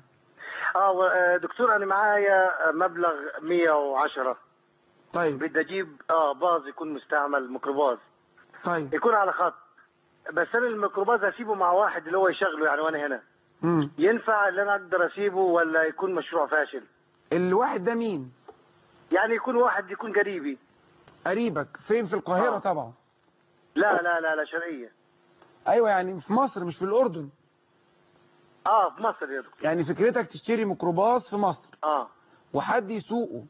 دكتور انا معايا مبلغ 110. طيب. بدي اجيب باص يكون مستعمل، ميكروباص. طيب. يكون على خط، بس انا الميكروباص اسيبه مع واحد اللي هو يشغله يعني وانا هنا. ينفع اللي انا اقدر اسيبه ولا يكون مشروع فاشل؟ الواحد ده مين؟ يعني يكون واحد يكون قريبي. قريبك فين؟ في القاهرة؟ طبعا. لا شرقية. ايوه يعني في مصر مش في الاردن. في مصر يا دكتور. يعني فكرتك تشتري ميكروباص في مصر وحد يسوقه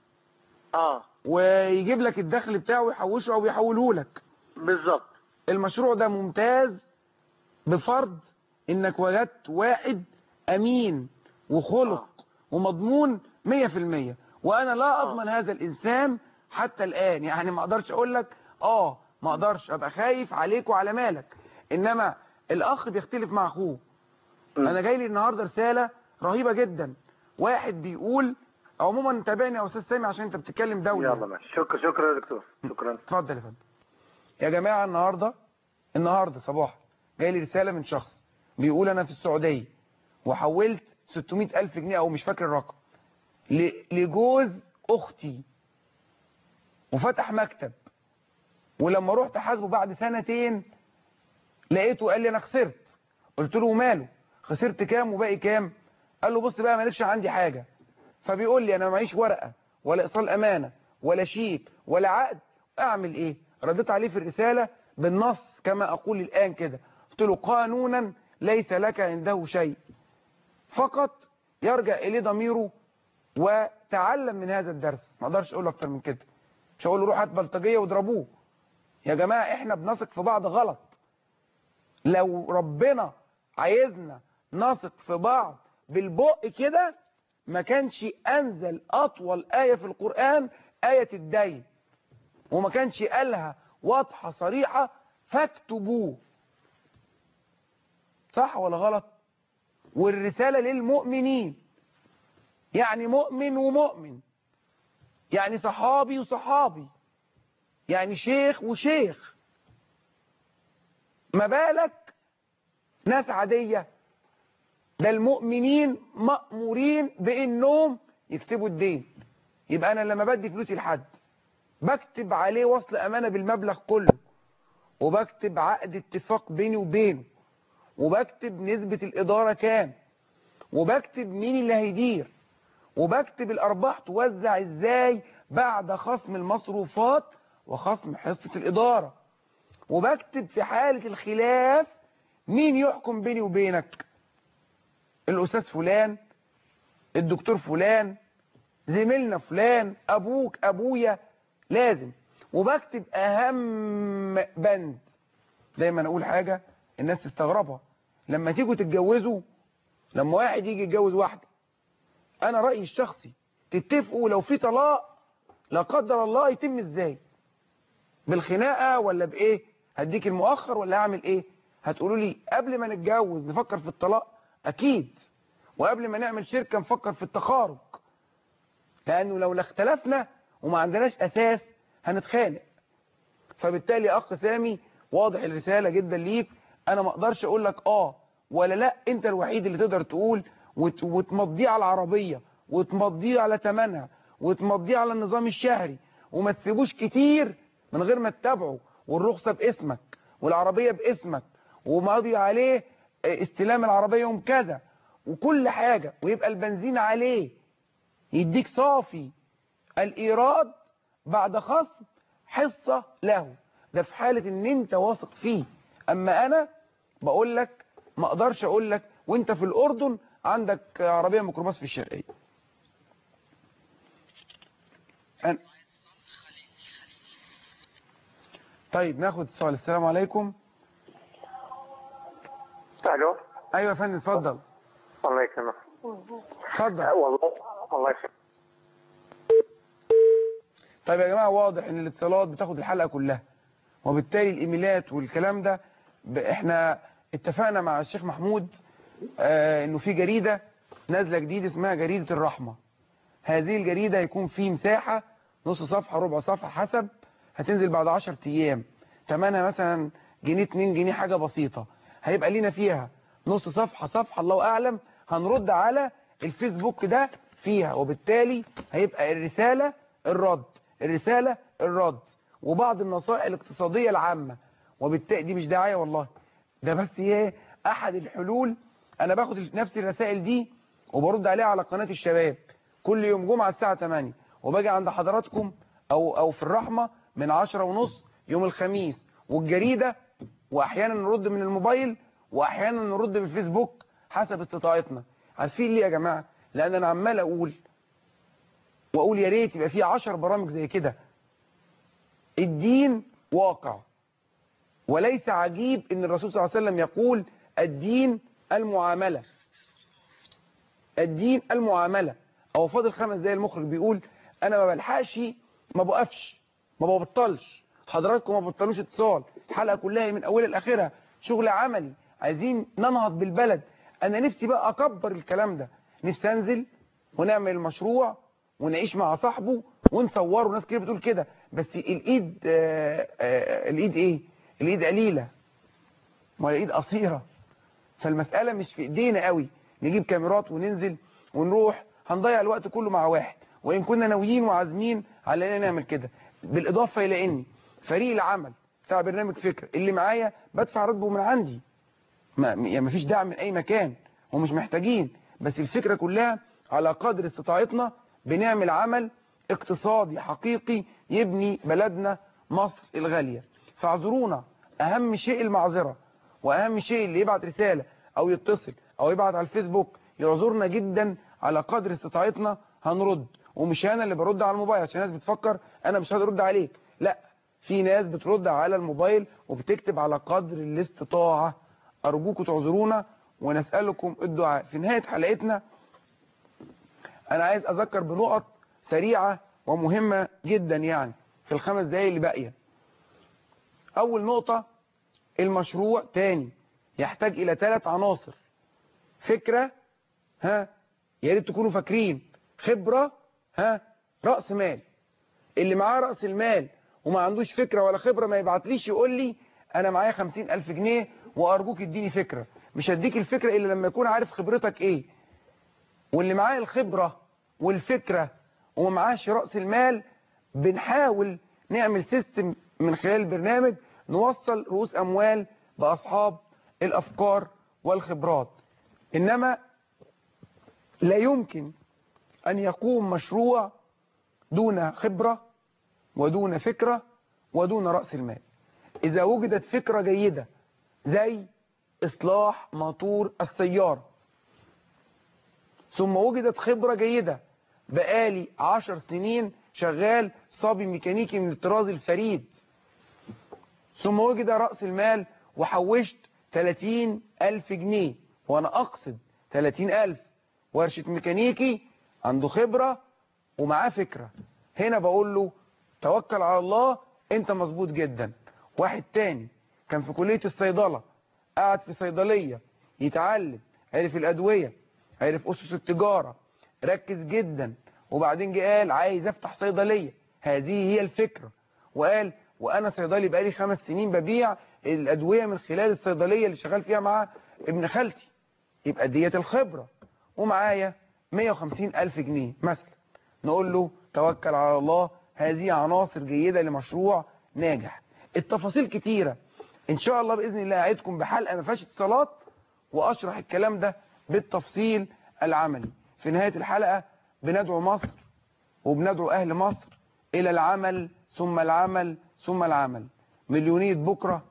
ويجيب لك الدخل بتاعه ويحوشه او يحوله لك. بالظبط. المشروع ده ممتاز بفرض انك وجدت واحد امين وخلق ومضمون 100%. وانا لا اضمن هذا الانسان حتى الان، يعني ما اقدرش اقول لك ما اقدرش ابقى خايف عليك وعلى مالك، انما الاخ بيختلف مع اخوه. انا جاي لي النهارده رساله رهيبه جدا، واحد بيقول، عموما تابعني يا استاذ سامي عشان انت بتتكلم دولي. يلا ماشي. شكرا يا دكتور. شكرا. اتفضل يا فندم. يا جماعه النهارده صباح جاي لي رساله من شخص بيقول انا في السعوديه وحولت 600,000 جنيه او مش فاكر الرقم لجوز اختي وفتح مكتب، ولما رحت حاسبه بعد 2 لقيته قال لي انا خسرت. قلت له وماله؟ خسرت كام وباقي كام؟ قال له بص بقى مالكش عندي حاجه. فبيقول لي انا معيش ورقه ولا ايصال امانه ولا شيك ولا عقد، اعمل ايه؟ رديت عليه في الرساله بالنص كما اقول الان كده، قلت له قانونا ليس لك عنده شيء، فقط يرجع اليه ضميره وتعلم من هذا الدرس. ما اقدرش اقول اكتر من كده. مش هقول له روح هات بلطجيه واضربوه. يا جماعه احنا بنثق في بعض غلط. لو ربنا عايزنا نثق في بعض بالبق كده ما كانش انزل اطول ايه في القرآن ايه الدين، وما كانش قالها واضحه صريحه فاكتبوه. صح ولا غلط؟ والرساله للمؤمنين، يعني مؤمن ومؤمن، يعني صحابي وصحابي، يعني شيخ وشيخ، ما بالك ناس عادية؟ ده المؤمنين مأمورين بانهم يكتبوا الدين. يبقى انا لما بدي فلوسي لحد بكتب عليه وصل امانة بالمبلغ كله، وبكتب عقد اتفاق بيني وبينه، وبكتب نسبة الادارة كام، وبكتب مين اللي هيدير، وبكتب الارباح توزع ازاي بعد خصم المصروفات وخصم حصة الادارة، وبكتب في حالة الخلاف مين يحكم بيني وبينك، الاستاذ فلان، الدكتور فلان، زميلنا فلان، ابوك، ابويا، لازم. وبكتب اهم بند. دايما اقول حاجة الناس تستغربها، لما تيجوا تتجوزوا، لما واحد يجي يتجوز واحدة، انا رأيي الشخصي تتفقوا لو في طلاق لا قدر الله يتم ازاي؟ بالخناقه ولا بايه؟ هديك المؤخر ولا هعمل ايه؟ هتقولوا لي قبل ما نتجوز نفكر في الطلاق؟ اكيد. وقبل ما نعمل شركه نفكر في التخارج، لانه لو اختلفنا وما عندناش اساس هنتخانق. فبالتالي يا اخ سامي واضح الرساله جدا ليك. انا ما اقدرش اقول لك ولا لا، انت الوحيد اللي تقدر تقول وتمضيه على العربيه وتمضيه على ثمنها وتمضيه على النظام الشهري، وما تسيبوش كتير من غير ما تتابعه، والرخصه باسمك والعربيه باسمك وماضي عليه استلام العربيه يوم كذا وكل حاجه، ويبقى البنزين عليه، يديك صافي الايراد بعد خصم حصه له. ده في حاله ان انت واثق فيه. اما انا بقول لك ما اقدرش اقول لك وانت في الاردن عندك عربيه ميكروباص في الشرقيه. طيب ناخد اتصال. السلام عليكم. الو. ايوه يا فندم اتفضل. الله يكرمك. اتفضل. والله الله يكرمك. طيب يا جماعه واضح ان الاتصالات بتاخد الحلقه كلها، وبالتالي الايميلات والكلام ده احنا اتفقنا مع الشيخ محمود انه في جريده نازله جديد اسمها جريده الرحمه. هذه الجريده يكون في مساحه نص صفحه ربع صفحه حسب، هتنزل بعد 10 ايام، ثمنها مثلا جنيه 2 جنيه حاجه بسيطه. هيبقى لينا فيها نص صفحه الله اعلم هنرد على الفيسبوك ده فيها، وبالتالي هيبقى الرساله الرد وبعض النصائح الاقتصاديه العامه. وبالتالي دي مش دعايه والله، ده بس ايه احد الحلول. انا باخد نفس الرسائل دي وبرد عليها على قناه الشباب كل يوم جمعه الساعه 8، وباجي عند حضراتكم او في الرحمه من 10:30 يوم الخميس، والجريده، واحيانا نرد من الموبايل واحيانا نرد بالفيسبوك حسب استطاعتنا. عارفين ليه يا جماعه؟ لان انا عمال واقول يا ريت يبقى في 10 برامج زي كده. الدين واقع، وليس عجيب ان الرسول صلى الله عليه وسلم يقول الدين المعامله. الدين المعامله. او فاضل 5 دقايق المخرج بيقول انا ما بلحقش، ما بوقفش، ما ببطلش. حضراتكم ما بطلوش اتصال، الحلقه كلها من اولها لاخرها شغل عملي، عايزين ننهض بالبلد. انا نفسي بقى اكبر الكلام ده، نفسي انزل ونعمل المشروع ونعيش مع صاحبه ونصوره. ناس كتير بتقول كده، بس الايد الايد ايه؟ الايد قليله ولا الايد قصيره، فالمساله مش في ايدينا قوي نجيب كاميرات وننزل ونروح، هنضيع الوقت كله مع واحد، وان كنا ناويين وعازمين على اننا نعمل كده. بالاضافه الى اني فريق العمل بتاع برنامج فكر اللي معايا بدفع راتبه من عندي، يعني مفيش دعم من اي مكان ومش محتاجين، بس الفكره كلها على قدر استطاعتنا بنعمل عمل اقتصادي حقيقي يبني بلدنا مصر الغاليه. فاعذرونا، اهم شيء المعذره، واهم شيء اللي يبعت رساله او يتصل او يبعت على الفيسبوك يعذرنا جدا على قدر استطاعتنا هنرد. ومش انا اللي برد على الموبايل عشان الناس بتفكر انا مش هرد عليك، لا، في ناس بترد على الموبايل وبتكتب على قدر الاستطاعه. ارجوكم تعذرونا ونسالكم الدعاء. في نهايه حلقتنا انا عايز اذكر بنقط سريعه ومهمه جدا يعني في ال5 دقايق اللي باقيه. اول نقطه، المشروع تاني يحتاج الى 3 عناصر. فكره، يا ريت تكونوا فاكرين، خبره، راس مال. اللي معاه راس المال وما عندوش فكره ولا خبره ما يبعتليش يقول لي انا معايا 50,000 جنيه وارجوك اديني فكره. مش هديك الفكره الا لما يكون عارف خبرتك ايه. واللي معاه الخبره والفكره وما معاش راس المال بنحاول نعمل سيستم من خلال البرنامج نوصل رؤوس اموال باصحاب الافكار والخبرات. انما لا يمكن ان يقوم مشروع دون خبره ودون فكره ودون راس المال. اذا وجدت فكره جيده زي اصلاح موتور السياره، ثم وجدت خبره جيده بقالي 10 سنين شغال صبي ميكانيكي من الطراز الفريد، ثم وجد رأس المال وحوشت 30,000 جنيه، وأنا أقصد 30,000، ورشة ميكانيكي عنده خبرة ومعاه فكرة، هنا بقول له توكل على الله، انت مظبوط جدا. واحد تاني كان في كلية الصيدلة، قعد في صيدلية يتعلم، عرف الأدوية، عرف أسس التجارة، ركز جدا، وبعدين جه قال عايز افتح صيدلية. هذه هي الفكرة. وقال وانا صيدلي بقالي 5 سنين ببيع الأدوية من خلال الصيدلية اللي شغال فيها مع ابن خالتي. يبقى ديت الخبرة. ومعايا 150,000 جنيه مثلا. نقول له توكل على الله، هذه عناصر جيدة لمشروع ناجح. التفاصيل كتيرة ان شاء الله بإذن الله. أعيدكم بحلقة ما فيهاش اتصالات وأشرح الكلام ده بالتفصيل العملي. في نهاية الحلقة بندعو مصر وبندعو أهل مصر إلى العمل ثم العمل ثم العمل. مليونية بكرة،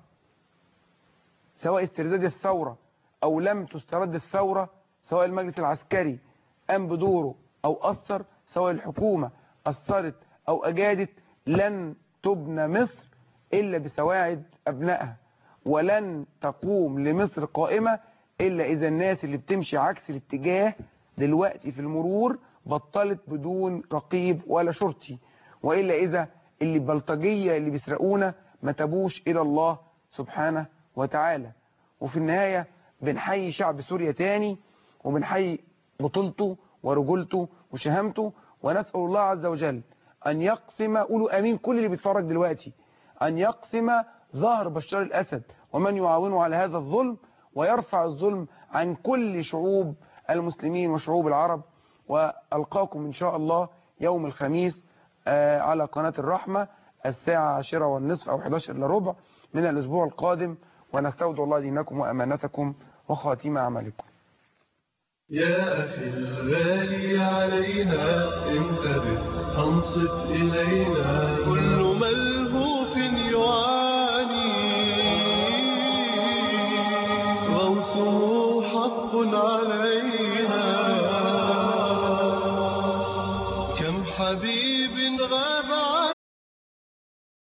سواء استرداد الثورة أو لم تسترد الثورة، سواء المجلس العسكري قام بدوره أو أثر، سواء الحكومة أثرت أو أجادت، لن تبنى مصر إلا بسواعد أبنائها، ولن تقوم لمصر قائمة إلا إذا الناس اللي بتمشي عكس الاتجاه دلوقتي في المرور بطلت بدون رقيب ولا شرطي، وإلا إذا اللي بلطجية اللي بيسرقونا ما تابوش إلى الله سبحانه وتعالى. وفي النهاية بنحيي شعب سوريا تاني، وبنحيي بطولته ورجولته وشهامته، ونسأل الله عز وجل أن يقسم، قولوا أمين كل اللي بيتفرج دلوقتي، أن يقسم ظهر بشار الأسد ومن يعاونه على هذا الظلم، ويرفع الظلم عن كل شعوب المسلمين وشعوب العرب. وألقاكم إن شاء الله يوم الخميس على قناة الرحمة الساعة 10:30 أو 11:15 من الأسبوع القادم، ونستودع الله دينكم وأمانتكم وخاتم أعمالكم. يا أخي الغالي علينا انتبه أنصت إلينا، كل ملهوف يعاني غوصه حق علينا. كم حبيب غاب